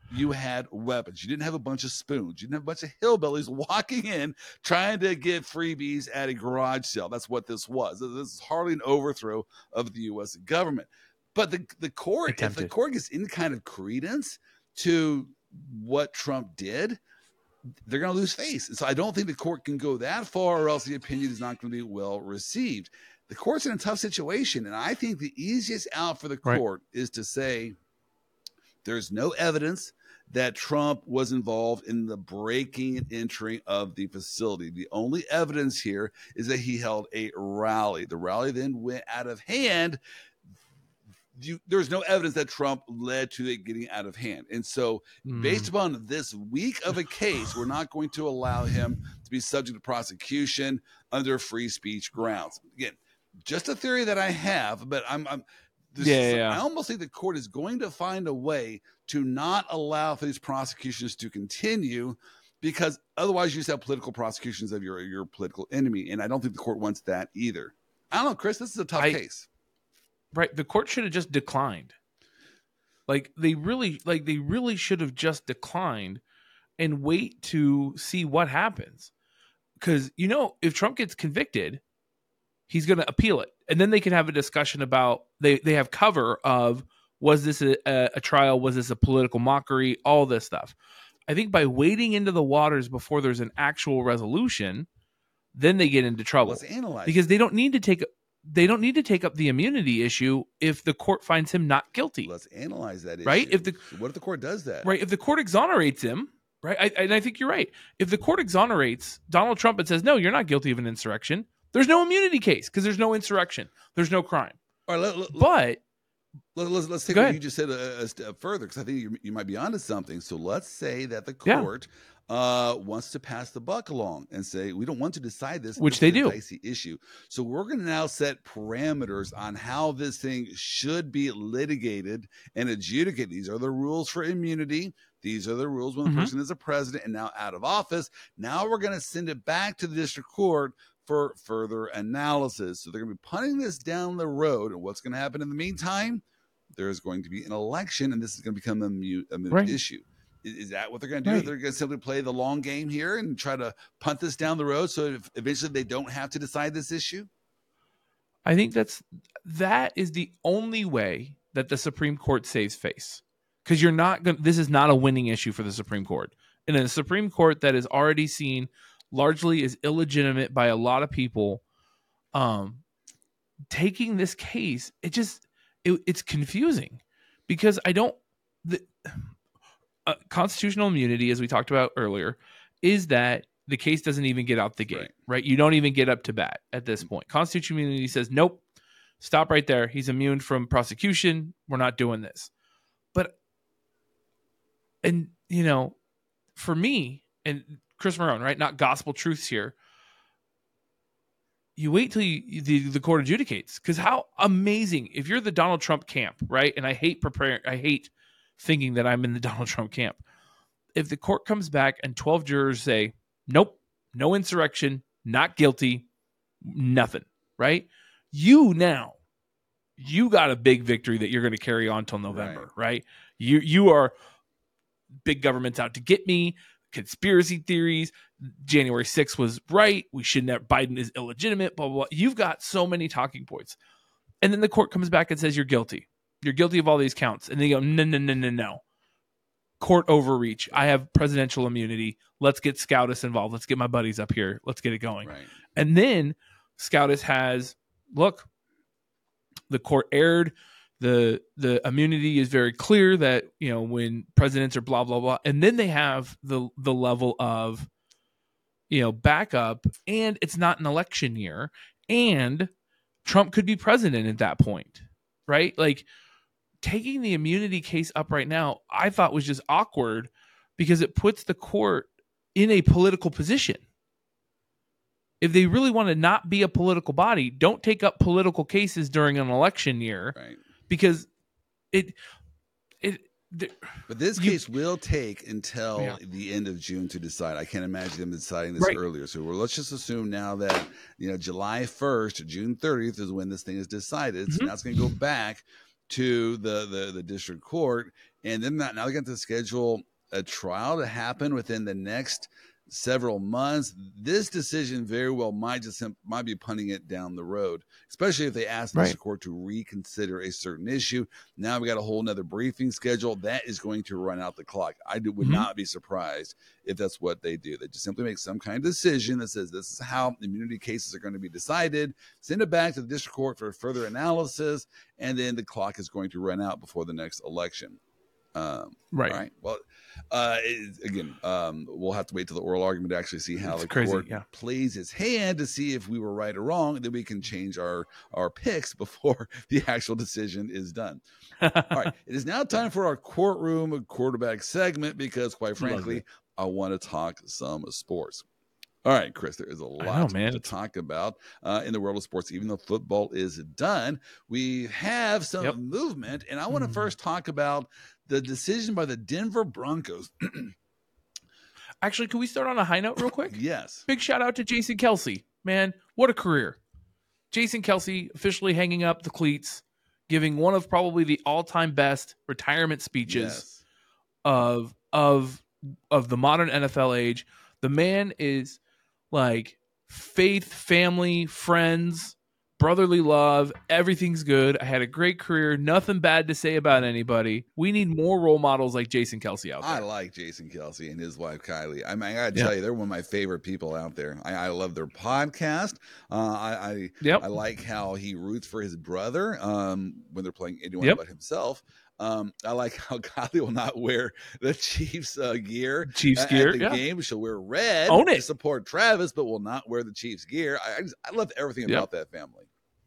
you had weapons. You didn't have a bunch of spoons. You didn't have a bunch of hillbillies walking in trying to get freebies at a garage sale. That's what this was. This is hardly an overthrow of the U S government. But the, the court, Attempted. if the court gets any kind of credence to what Trump did, they're going to lose face. And so I don't think the court can go that far, or else the opinion is not going to be well received. The court's in a tough situation. And I think the easiest out for the court right. is to say there's no evidence that Trump was involved in the breaking and entering of the facility. The only evidence here is that he held a rally. The rally then went out of hand. You, there's no evidence that Trump led to it getting out of hand. And so mm. based upon this week of a case, we're not going to allow him to be subject to prosecution under free speech grounds. Again, just a theory that I have, but I'm, I'm yeah, yeah. I almost think the court is going to find a way to not allow for these prosecutions to continue, because otherwise you just have political prosecutions of your, your political enemy. And I don't think the court wants that either. I don't know, Chris, this is a tough I, case. Right. The court should have just declined. Like they really, like they really should have just declined and wait to see what happens. Because, you know, if Trump gets convicted, he's going to appeal it. And then they can have a discussion about, they, they have cover of, was this a, a, a trial? Was this a political mockery? All this stuff. I think by wading into the waters before there's an actual resolution, then they get into trouble. Let's analyze because they don't need to take they don't need to take up the immunity issue if the court finds him not guilty. Let's analyze that issue. Right? If the so what if the court does that? Right. If the court exonerates him, right? I, and I think you're right. If the court exonerates Donald Trump and says, no, you're not guilty of an insurrection, there's no immunity case because there's no insurrection. There's no crime. All right. Let, let, but let, let's, let's take what you just said a, a step further, because I think you, you might be onto something. So let's say that the court yeah. uh, wants to pass the buck along and say, we don't want to decide this. Which they do. A dicey issue. So we're going to now set parameters on how this thing should be litigated and adjudicated. These are the rules for immunity. These are the rules when the mm-hmm. person is a president and now out of office. Now we're going to send it back to the district court for further analysis. So they're going to be punting this down the road. And what's going to happen in the meantime? There's going to be an election, and this is going to become a mute, a mute right. issue. Is, is that what they're going to do? Right. They're going to simply play the long game here and try to punt this down the road so if eventually they don't have to decide this issue? I think that's that is the only way that the Supreme Court saves face. Because you're not going. This is not a winning issue for the Supreme Court. And in a Supreme Court that is already seen largely as illegitimate by a lot of people, um, taking this case, it just it, it's confusing because I don't. The, uh, constitutional immunity, as we talked about earlier, is that the case doesn't even get out the gate, right? right? You don't even get up to bat at this point. Constitutional immunity says, nope, stop right there. He's immune from prosecution. We're not doing this. But, and, you know, for me, and Chris Marone, right? Not gospel truths here. You wait till you, the, the court adjudicates. Because how amazing, if you're the Donald Trump camp, right? And I hate preparing, I hate thinking that I'm in the Donald Trump camp. If the court comes back and twelve jurors say, nope, no insurrection, not guilty, nothing, right? You now, you got a big victory that you're going to carry on till November, right? right? You you are big government's out to get me, conspiracy theories, January sixth was right, we shouldn't have, Biden is illegitimate, blah, blah, blah. You've got so many talking points. And then the court comes back and says, you're guilty. You're guilty of all these counts. And they go, no, no, no, no, no. Court overreach. I have presidential immunity. Let's get SCOTUS involved. Let's get my buddies up here. Let's get it going. Right. And then SCOTUS has, look, the court erred. The the immunity is very clear that, you know, when presidents are blah, blah, blah. And then they have the the level of, you know, backup. And it's not an election year. And Trump could be president at that point. Right? Like, taking the immunity case up right now, I thought was just awkward because it puts the court in a political position. If they really want to not be a political body, don't take up political cases during an election year, right? Because it, it, the, but this you, case will take until yeah. the end of June to decide. I can't imagine them deciding this right. earlier. So we're, let's just assume now that, you know, July first, June thirtieth is when this thing is decided. Mm-hmm. So now it's going to go back to the, the, the district court. and then that, now they got to schedule a trial to happen within the next several months. This decision very well might just might be punting it down the road, especially if they ask the Right. district court to reconsider a certain issue. Now we got a whole nother briefing schedule that is going to run out the clock. I do, would Mhm. not be surprised if that's what they do. They just simply make some kind of decision that says this is how immunity cases are going to be decided, send it back to the district court for further analysis, and then the clock is going to run out before the next election. Um, Right. All right. Well, uh, it, again, um, we'll have to wait till the oral argument to actually see how It's the crazy, court yeah. plays its hand to see if we were right or wrong. Then we can change our our picks before the actual decision is done. All right. It is now time for our courtroom quarterback segment because, quite frankly, it. I want to talk some sports. All right, Chris, there is a lot know, man. to It's- talk about uh, in the world of sports. Even though football is done, we have some Yep. movement. And I want to Mhm. first talk about the decision by the Denver Broncos. Actually, can we start on a high note real quick? Yes. Big shout out to Jason Kelsey. Man, what a career. Jason Kelsey officially hanging up the cleats, giving one of probably the all-time best retirement speeches Yes. of of of the modern N F L age. The man is like faith, family, friends, brotherly love. Everything's good. I had a great career. Nothing bad to say about anybody. We need more role models like Jason Kelsey out there. I like Jason Kelsey and his wife Kylie. I mean, I gotta Yeah. tell you, they're one of my favorite people out there. I, I love their podcast. Uh, I I, Yep. I like how he roots for his brother um, when they're playing anyone Yep. but himself. Um, I like how Kylie will not wear the Chiefs uh, gear Chiefs at, gear. at the Yeah. game. She'll wear red Own to it. support Travis, but will not wear the Chiefs gear. I I, just, I love everything Yep. about that family.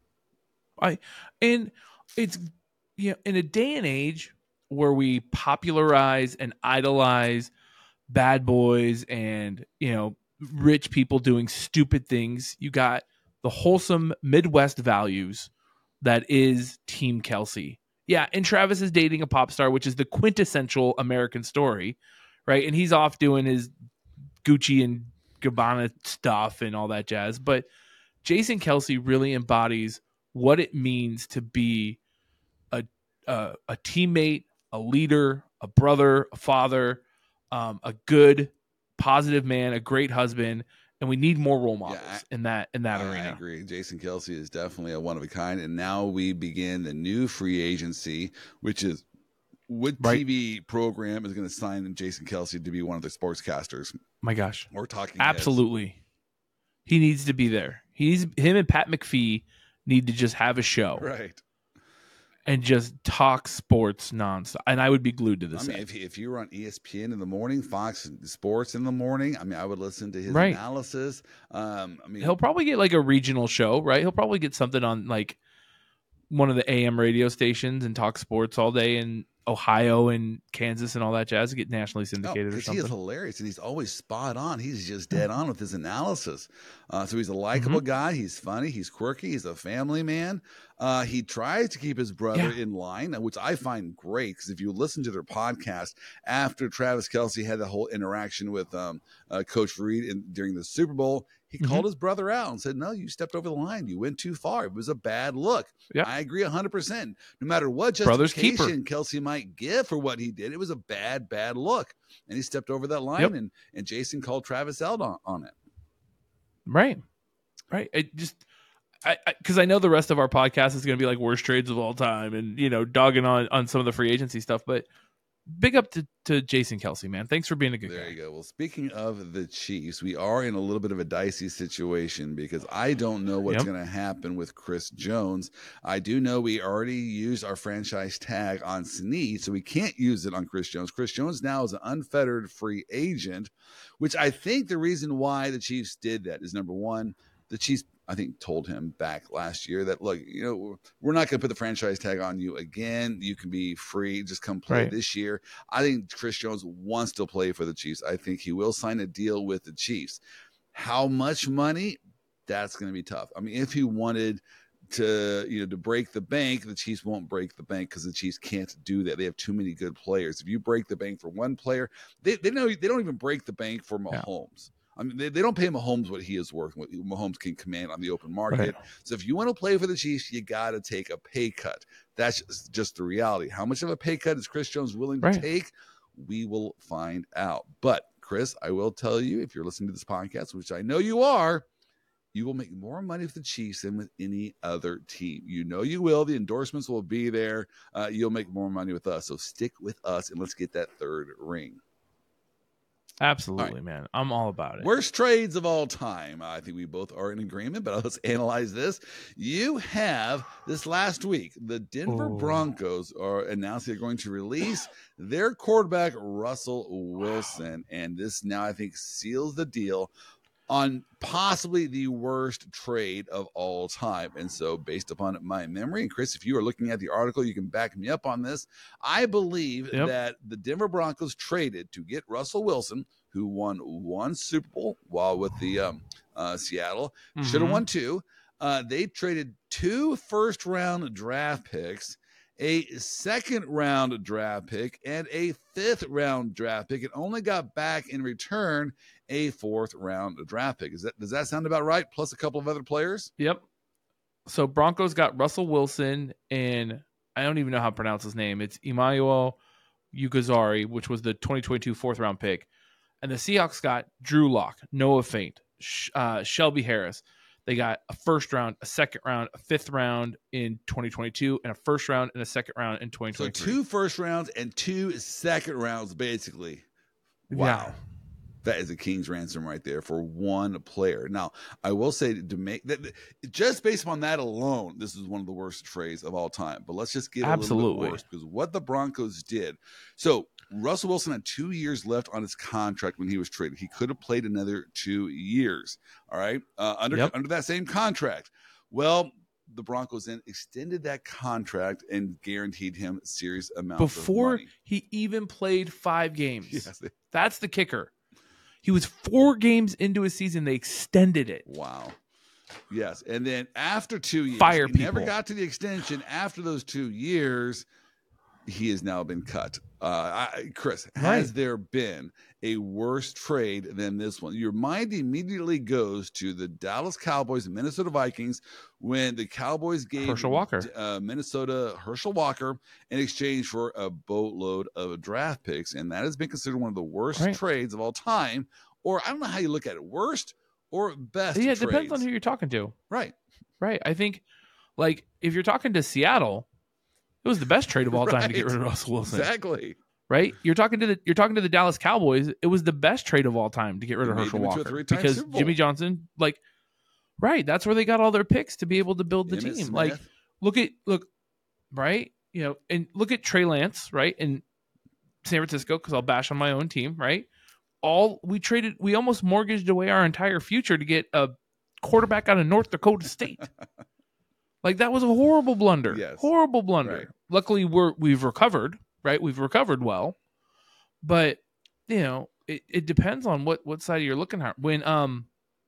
I and it's you know in a day and age where we popularize and idolize bad boys and you know rich people doing stupid things, you got the wholesome Midwest values that is Team Kelsey. Yeah, and Travis is dating a pop star, which is the quintessential American story, right? And he's off doing his Gucci and Gabbana stuff and all that jazz. But Jason Kelsey really embodies what it means to be a a, a teammate, a leader, a brother, a father, um, a good, positive man, a great husband, and we need more role models Yeah, I- in that in that I, arena. I agree. Jason Kelsey is definitely a one of a kind. And now we begin the new free agency, which is what Right. T V program is going to sign Jason Kelsey to be one of the sportscasters. My gosh, We're talking heads. absolutely, he needs to be there. He's him and Pat McPhee need to just have a show Right. and just talk sports nonstop. And I would be glued to I this. mean, if, if you were on E S P N in the morning, Fox Sports in the morning, I mean, I would listen to his Right. analysis. Um, I mean, He'll probably get like a regional show, right? He'll probably get something on like one of the A M radio stations and talk sports all day in Ohio and Kansas and all that jazz. Get nationally no, syndicated or because he is something. hilarious and he's always spot on. He's just dead on with his analysis. Uh, so he's a likable Mm-hmm. guy. He's funny. He's quirky. He's a family man. Uh, he tries to keep his brother Yeah. in line, which I find great because if you listen to their podcast after Travis Kelsey had the whole interaction with um, uh, Coach Reed in, during the Super Bowl, he Mhm. called his brother out and said, no, you stepped over the line. You went too far. It was a bad look. Yeah. I agree one hundred percent. No matter what Brother's keeper. justification Kelsey might give for what he did, it was a bad, bad look. And he stepped over that line, Yep. and, and Jason called Travis out on, on it. Right. Right. It just I because I, I know the rest of our podcast is going to be like worst trades of all time and you know dogging on on some of the free agency stuff, but big up to, to Jason Kelsey, man. Thanks for being a good There guy. you go. Well, speaking of the Chiefs, we are in a little bit of a dicey situation because I don't know what's Yep. going to happen with Chris Jones. I do know we already used our franchise tag on Snead, so we can't use it on Chris Jones. Chris Jones now is an unfettered free agent, which I think the reason why the Chiefs did that is number one, the Chiefs, I think, told him back last year that, look, you know, we're not going to put the franchise tag on you again. You can be free. Just come play Right. this year. I think Chris Jones wants to play for the Chiefs. I think he will sign a deal with the Chiefs. How much money? That's going to be tough. I mean, if he wanted to, you know, to break the bank, the Chiefs won't break the bank because the Chiefs can't do that. They have too many good players. If you break the bank for one player, they, they know they don't even break the bank for Mahomes. I mean, they, they don't pay Mahomes what he is worth, what Mahomes can command on the open market. Right. So if you want to play for the Chiefs, you got to take a pay cut. That's just, just the reality. How much of a pay cut is Chris Jones willing to Right. take? We will find out. But Chris, I will tell you, if you're listening to this podcast, which I know you are, you will make more money with the Chiefs than with any other team. You know you will. The endorsements will be there. Uh, you'll make more money with us. So stick with us and let's get that third ring. Absolutely, right. man. I'm all about it. Worst trades of all time. I think we both are in agreement, but let's analyze this. You have this last week, the Denver Ooh. Broncos are announced they're going to release their quarterback, Russell Wilson. And this now, I think, seals the deal on possibly the worst trade of all time. And so based upon my memory, and Chris, if you are looking at the article, you can back me up on this. I believe yep. that the Denver Broncos traded to get Russell Wilson, who won one Super Bowl while with the um, uh, Seattle, mm-hmm. should have won two. Uh, they traded two first round draft picks, a second round draft pick, and a fifth round draft pick, and only got back in return a fourth round draft pick. Is that, does that sound about right? Plus a couple of other players? Yep. So Broncos got Russell Wilson, and I don't even know how to pronounce his name. It's Emmanuel Ugazari, which was the twenty twenty-two fourth round pick. And the Seahawks got Drew Lock, Noah Fant, uh, Shelby Harris. They got a first round, a second round, a fifth round in twenty twenty-two, and a first round and a second round in twenty twenty-three. So two first rounds and two second rounds, basically. Wow. Yeah. That is a king's ransom right there for one player. Now, I will say to make that just based upon that alone, this is one of the worst trades of all time. But let's just get a Absolutely. little bit worse because what the Broncos did. So Russell Wilson had two years left on his contract when he was traded. He could have played another two years. All right, uh, under yep. under that same contract. Well, the Broncos then extended that contract and guaranteed him serious amounts before of money. He even played five games. Yes. That's the kicker. He was four games into his season. They extended it. Wow. Yes. And then after two years, Fire he people. never got to the extension. After those two years, he has now been cut. Uh, I, Chris, has right. there been a worse trade than this one? Your mind immediately goes to the Dallas Cowboys and Minnesota Vikings when the Cowboys gave Herschel Walker. Uh, Minnesota Herschel Walker in exchange for a boatload of draft picks. And that has been considered one of the worst right. trades of all time. Or I don't know how you look at it, worst or best Yeah, it trades. depends on who you're talking to. Right. Right. I think, like, if you're talking to Seattle, it was the best trade of all time right. to get rid of Russell Wilson. Exactly. Right? You're talking to the you're talking to the Dallas Cowboys. It was the best trade of all time to get rid It of made Herschel them into a Walker three-time because Super Bowl. Jimmy Johnson, like, right? That's where they got all their picks to be able to build the Emmitt team. Smith. Like, look at look, right? You know, and look at Trey Lance, right? In San Francisco, because I'll bash on my own team, right? All we traded, we almost mortgaged away our entire future to get a quarterback out of North Dakota State. Like, that was a horrible blunder. Yes. Horrible blunder. Right. Luckily, we're we've recovered, right? We've recovered well. But, you know, it, it depends on what, what side you're looking at. When, um,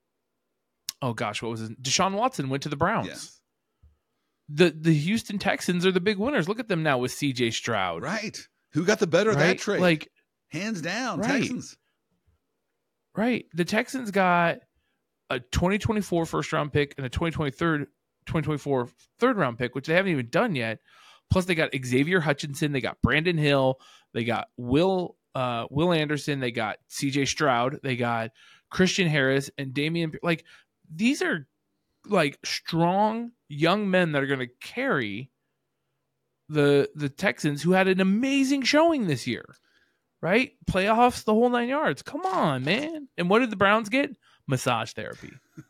oh gosh, what was it? Deshaun Watson went to the Browns. Yes. The the Houston Texans are the big winners. Look at them now with C J Stroud. Right. Who got the better of Right? that trade? Like, hands down, Right. Texans. right. The Texans got a twenty twenty-four first round pick and a twenty twenty-four third round pick, which they haven't even done yet. Plus, they got Xavier Hutchinson, they got Brandon Hill, they got Will uh, Will Anderson, they got C J Stroud, they got Christian Harris and Damian. Like, these are like strong young men that are going to carry the the Texans, who had an amazing showing this year, right? Playoffs, the whole nine yards. Come on, man. And what did the Browns get? Massage therapy.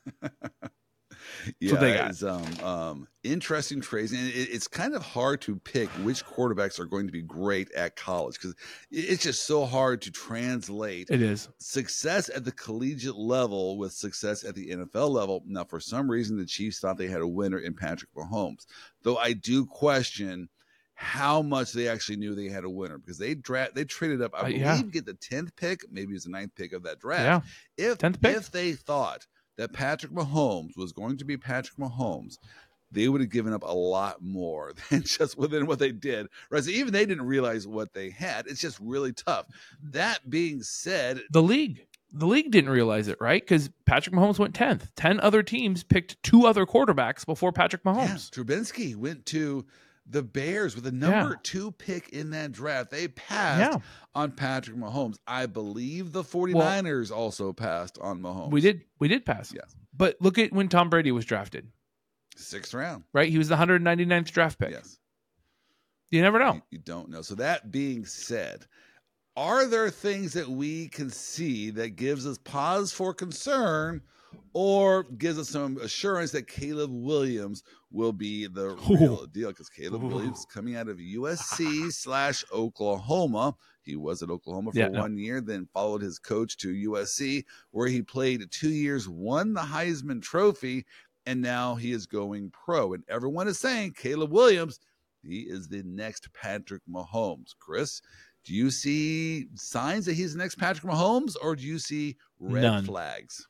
Yeah, they got. it's um, um, interesting trades, and it, it's kind of hard to pick which quarterbacks are going to be great at college because it's just so hard to translate It is. success at the collegiate level with success at the N F L level. Now, for some reason, the Chiefs thought they had a winner in Patrick Mahomes, though I do question how much they actually knew they had a winner because they draft they traded up, I Uh, believe, yeah. get the tenth pick, maybe it was the ninth pick of that draft. Yeah. If tenth pick. if they thought that Patrick Mahomes was going to be Patrick Mahomes, they would have given up a lot more than just within what they did. Right? So even they didn't realize what they had. It's just really tough. That being said, The league. The league didn't realize it, right? Because Patrick Mahomes went tenth. Ten other teams picked two other quarterbacks before Patrick yeah, Mahomes. Trubinsky went to The Bears, with the number Yeah. two pick in that draft, they passed Yeah. on Patrick Mahomes. I believe the 49ers well, also passed on Mahomes. We did. We did pass. Yes. But look at when Tom Brady was drafted. Sixth round. Right? He was the one hundred ninety-ninth draft pick. Yes. You never know. You, you don't know. So that being said, are there things that we can see that gives us pause for concern or gives us some assurance that Caleb Williams will be the real Ooh. deal? Because Caleb Ooh. Williams coming out of U S C slash Oklahoma. He was at Oklahoma for yeah, one no. year, then followed his coach to U S C, where he played two years, won the Heisman Trophy, and now he is going pro. And everyone is saying Caleb Williams, he is the next Patrick Mahomes. Chris, do you see signs that he's the next Patrick Mahomes, or do you see red None. flags?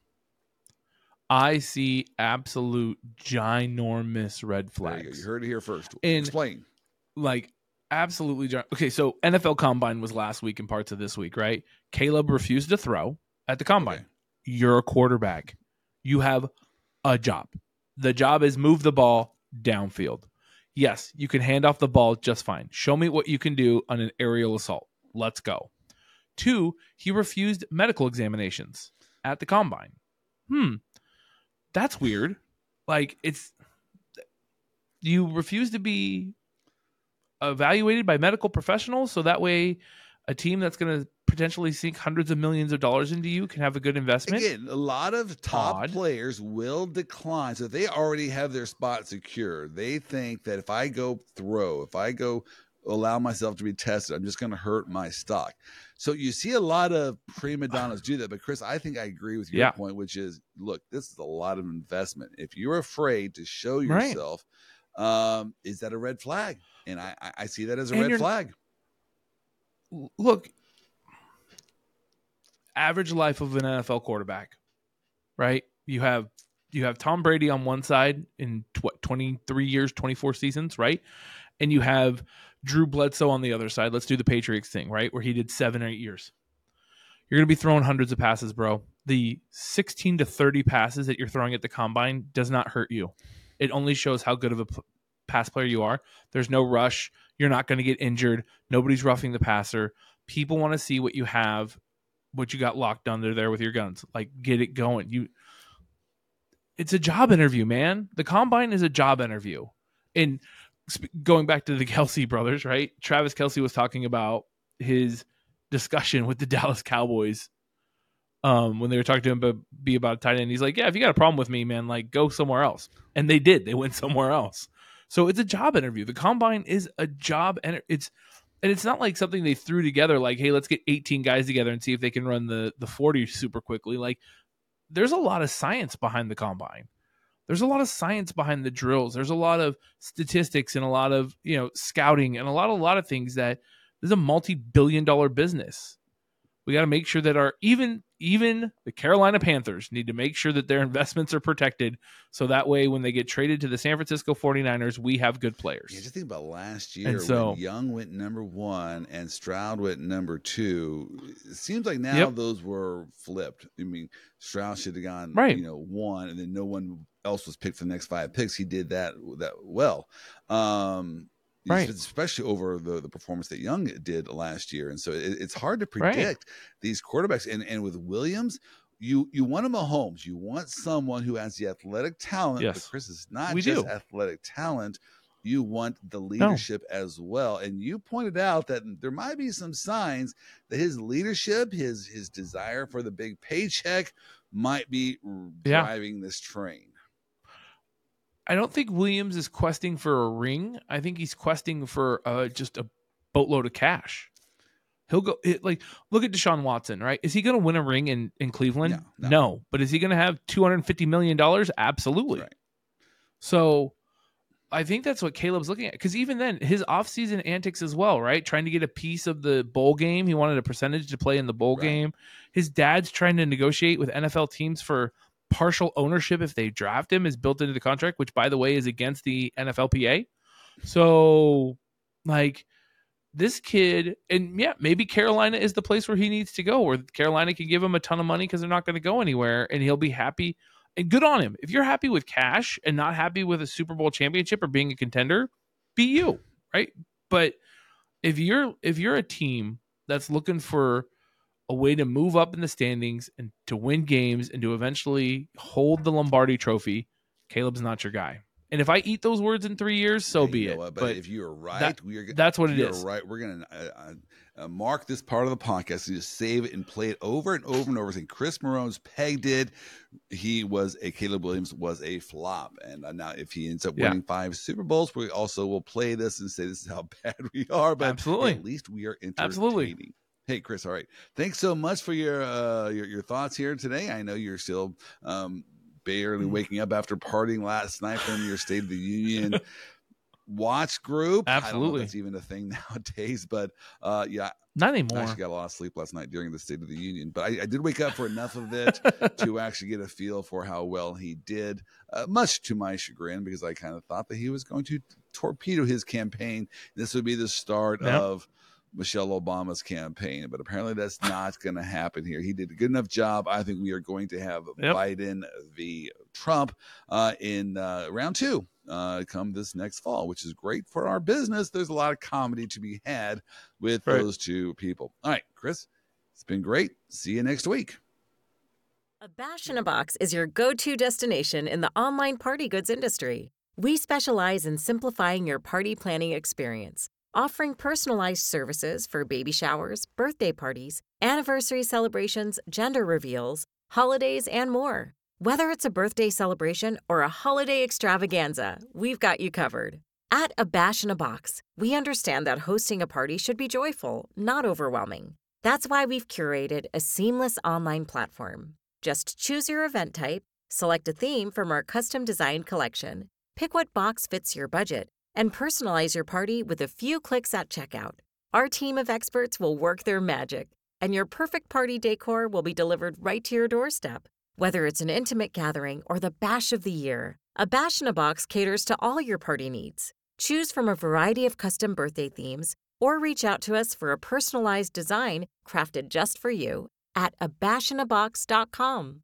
I see absolute ginormous red flags. There you go. You heard it here first. And explain. Like, absolutely. Gi- okay, so N F L Combine was last week and parts of this week, right? Caleb refused to throw at the Combine. Okay. You're a quarterback. You have a job. The job is move the ball downfield. Yes, you can hand off the ball just fine. Show me what you can do on an aerial assault. Let's go. Two, he refused medical examinations at the Combine. Hmm. That's weird. Like, it's, you refuse to be evaluated by medical professionals, so that way a team that's going to potentially sink hundreds of millions of dollars into you can have a good investment. Again, a lot of top Odd. players will decline. So they already have their spot secure. They think that if I go throw, if I go allow myself to be tested, I'm just going to hurt my stock. So you see a lot of prima donnas do that. But Chris, I think I agree with your yeah. point, which is, look, this is a lot of investment. If you're afraid to show yourself, right. um, is that a red flag? And I, I see that as a and red flag. Look, average life of an N F L quarterback, right? You have you have Tom Brady on one side in what, twenty-three years, twenty-four seasons, right? And you have Drew Bledsoe on the other side. Let's do the Patriots thing, right? Where he did seven or eight years. You're going to be throwing hundreds of passes, bro. The sixteen to thirty passes that you're throwing at the Combine does not hurt you. It only shows how good of a p- pass player you are. There's no rush. You're not going to get injured. Nobody's roughing the passer. People want to see what you have, what you got locked under there with your guns. Like, get it going. You, it's a job interview, man. The Combine is a job interview. And going back to the Kelce brothers, right? Travis Kelce was talking about his discussion with the Dallas Cowboys um, when they were talking to him about be about a tight end. He's like, yeah, if you got a problem with me, man, like, go somewhere else. And they did. They went somewhere else. So it's a job interview. The Combine is a job, and it's and it's not like something they threw together. Like, hey, let's get eighteen guys together and see if they can run the the forty super quickly. Like, there's a lot of science behind the Combine. There's a lot of science behind the drills. There's a lot of statistics and a lot of, you know, scouting and a lot, a lot of things that this is a multi-billion dollar business. We got to make sure that our, even, even the Carolina Panthers need to make sure that their investments are protected. So that way, when they get traded to the San Francisco forty-niners, we have good players. Yeah, just think about last year so, when Young went number one and Stroud went number two. It seems like now yep. those were flipped. I mean, Stroud should have gone, right. you know, one, and then no one else was picked for the next five picks. He did that that well. Um, Right. Especially over the, the performance that Young did last year. And so it, it's hard to predict right. these quarterbacks. And, and with Williams, you you want a Mahomes. You want someone who has the athletic talent. Yes. But Chris, is not we just do. athletic talent. You want the leadership no. as well. And you pointed out that there might be some signs that his leadership, his his desire for the big paycheck might be yeah. driving this train. I don't think Williams is questing for a ring. I think he's questing for uh, just a boatload of cash. He'll go it, like look at Deshaun Watson, right? Is he going to win a ring in, in Cleveland? No, no. no. But is he going to have two hundred fifty million dollars? Absolutely. Right. So I think that's what Caleb's looking at. Because even then, his offseason antics as well, right? Trying to get a piece of the bowl game. He wanted a percentage to play in the bowl right. game. His dad's trying to negotiate with N F L teams for partial ownership if they draft him is built into the contract, which by the way is against the N F L P A. So like this kid, and yeah, maybe Carolina is the place where he needs to go, where Carolina can give him a ton of money because they're not going to go anywhere and he'll be happy and good on him. If you're happy with cash and not happy with a Super Bowl championship or being a contender, be you, right? But if you're if you're a team that's looking for a way to move up in the standings and to win games and to eventually hold the Lombardi Trophy, Caleb's not your guy. And if I eat those words in three years, so Hey, be you know it. what? But, But if you're right, that- we are. that's what if it you're is. Right, we're gonna uh, uh, mark this part of the podcast and just save it and play it over and over and over. Saying Chris Marone's Peg did. He was a Caleb Williams was a flop, and uh, now if he ends up Yeah. winning five Super Bowls, we also will play this and say this is how bad we are. But Absolutely. at least we are entertaining. Absolutely. Hey, Chris. All right. Thanks so much for your uh, your, your thoughts here today. I know you're still um, barely waking up after partying last night from your State of the Union watch group. I don't know Absolutely. if that's even a thing nowadays, but uh, yeah, Not I anymore. actually got a lot of sleep last night during the State of the Union. But I, I did wake up for enough of it to actually get a feel for how well he did, uh, much to my chagrin, because I kind of thought that he was going to torpedo his campaign. This would be the start Yep. of Michelle Obama's campaign, but apparently that's not going to happen here. He did a good enough job. I think we are going to have Yep. Biden v. Trump uh, in uh, round two uh, come this next fall, which is great for our business. There's a lot of comedy to be had with Right. those two people. All right, Chris, it's been great. See you next week. A Bash in a Box is your go-to destination in the online party goods industry. We specialize in simplifying your party planning experience, offering personalized services for baby showers, birthday parties, anniversary celebrations, gender reveals, holidays, and more. Whether it's a birthday celebration or a holiday extravaganza, we've got you covered. At A Bash in a Box, we understand that hosting a party should be joyful, not overwhelming. That's why we've curated a seamless online platform. Just choose your event type, select a theme from our custom-designed collection, pick what box fits your budget, and personalize your party with a few clicks at checkout. Our team of experts will work their magic, and your perfect party decor will be delivered right to your doorstep. Whether it's an intimate gathering or the bash of the year, A Bash in a Box caters to all your party needs. Choose from a variety of custom birthday themes or reach out to us for a personalized design crafted just for you at a bash in a box dot com.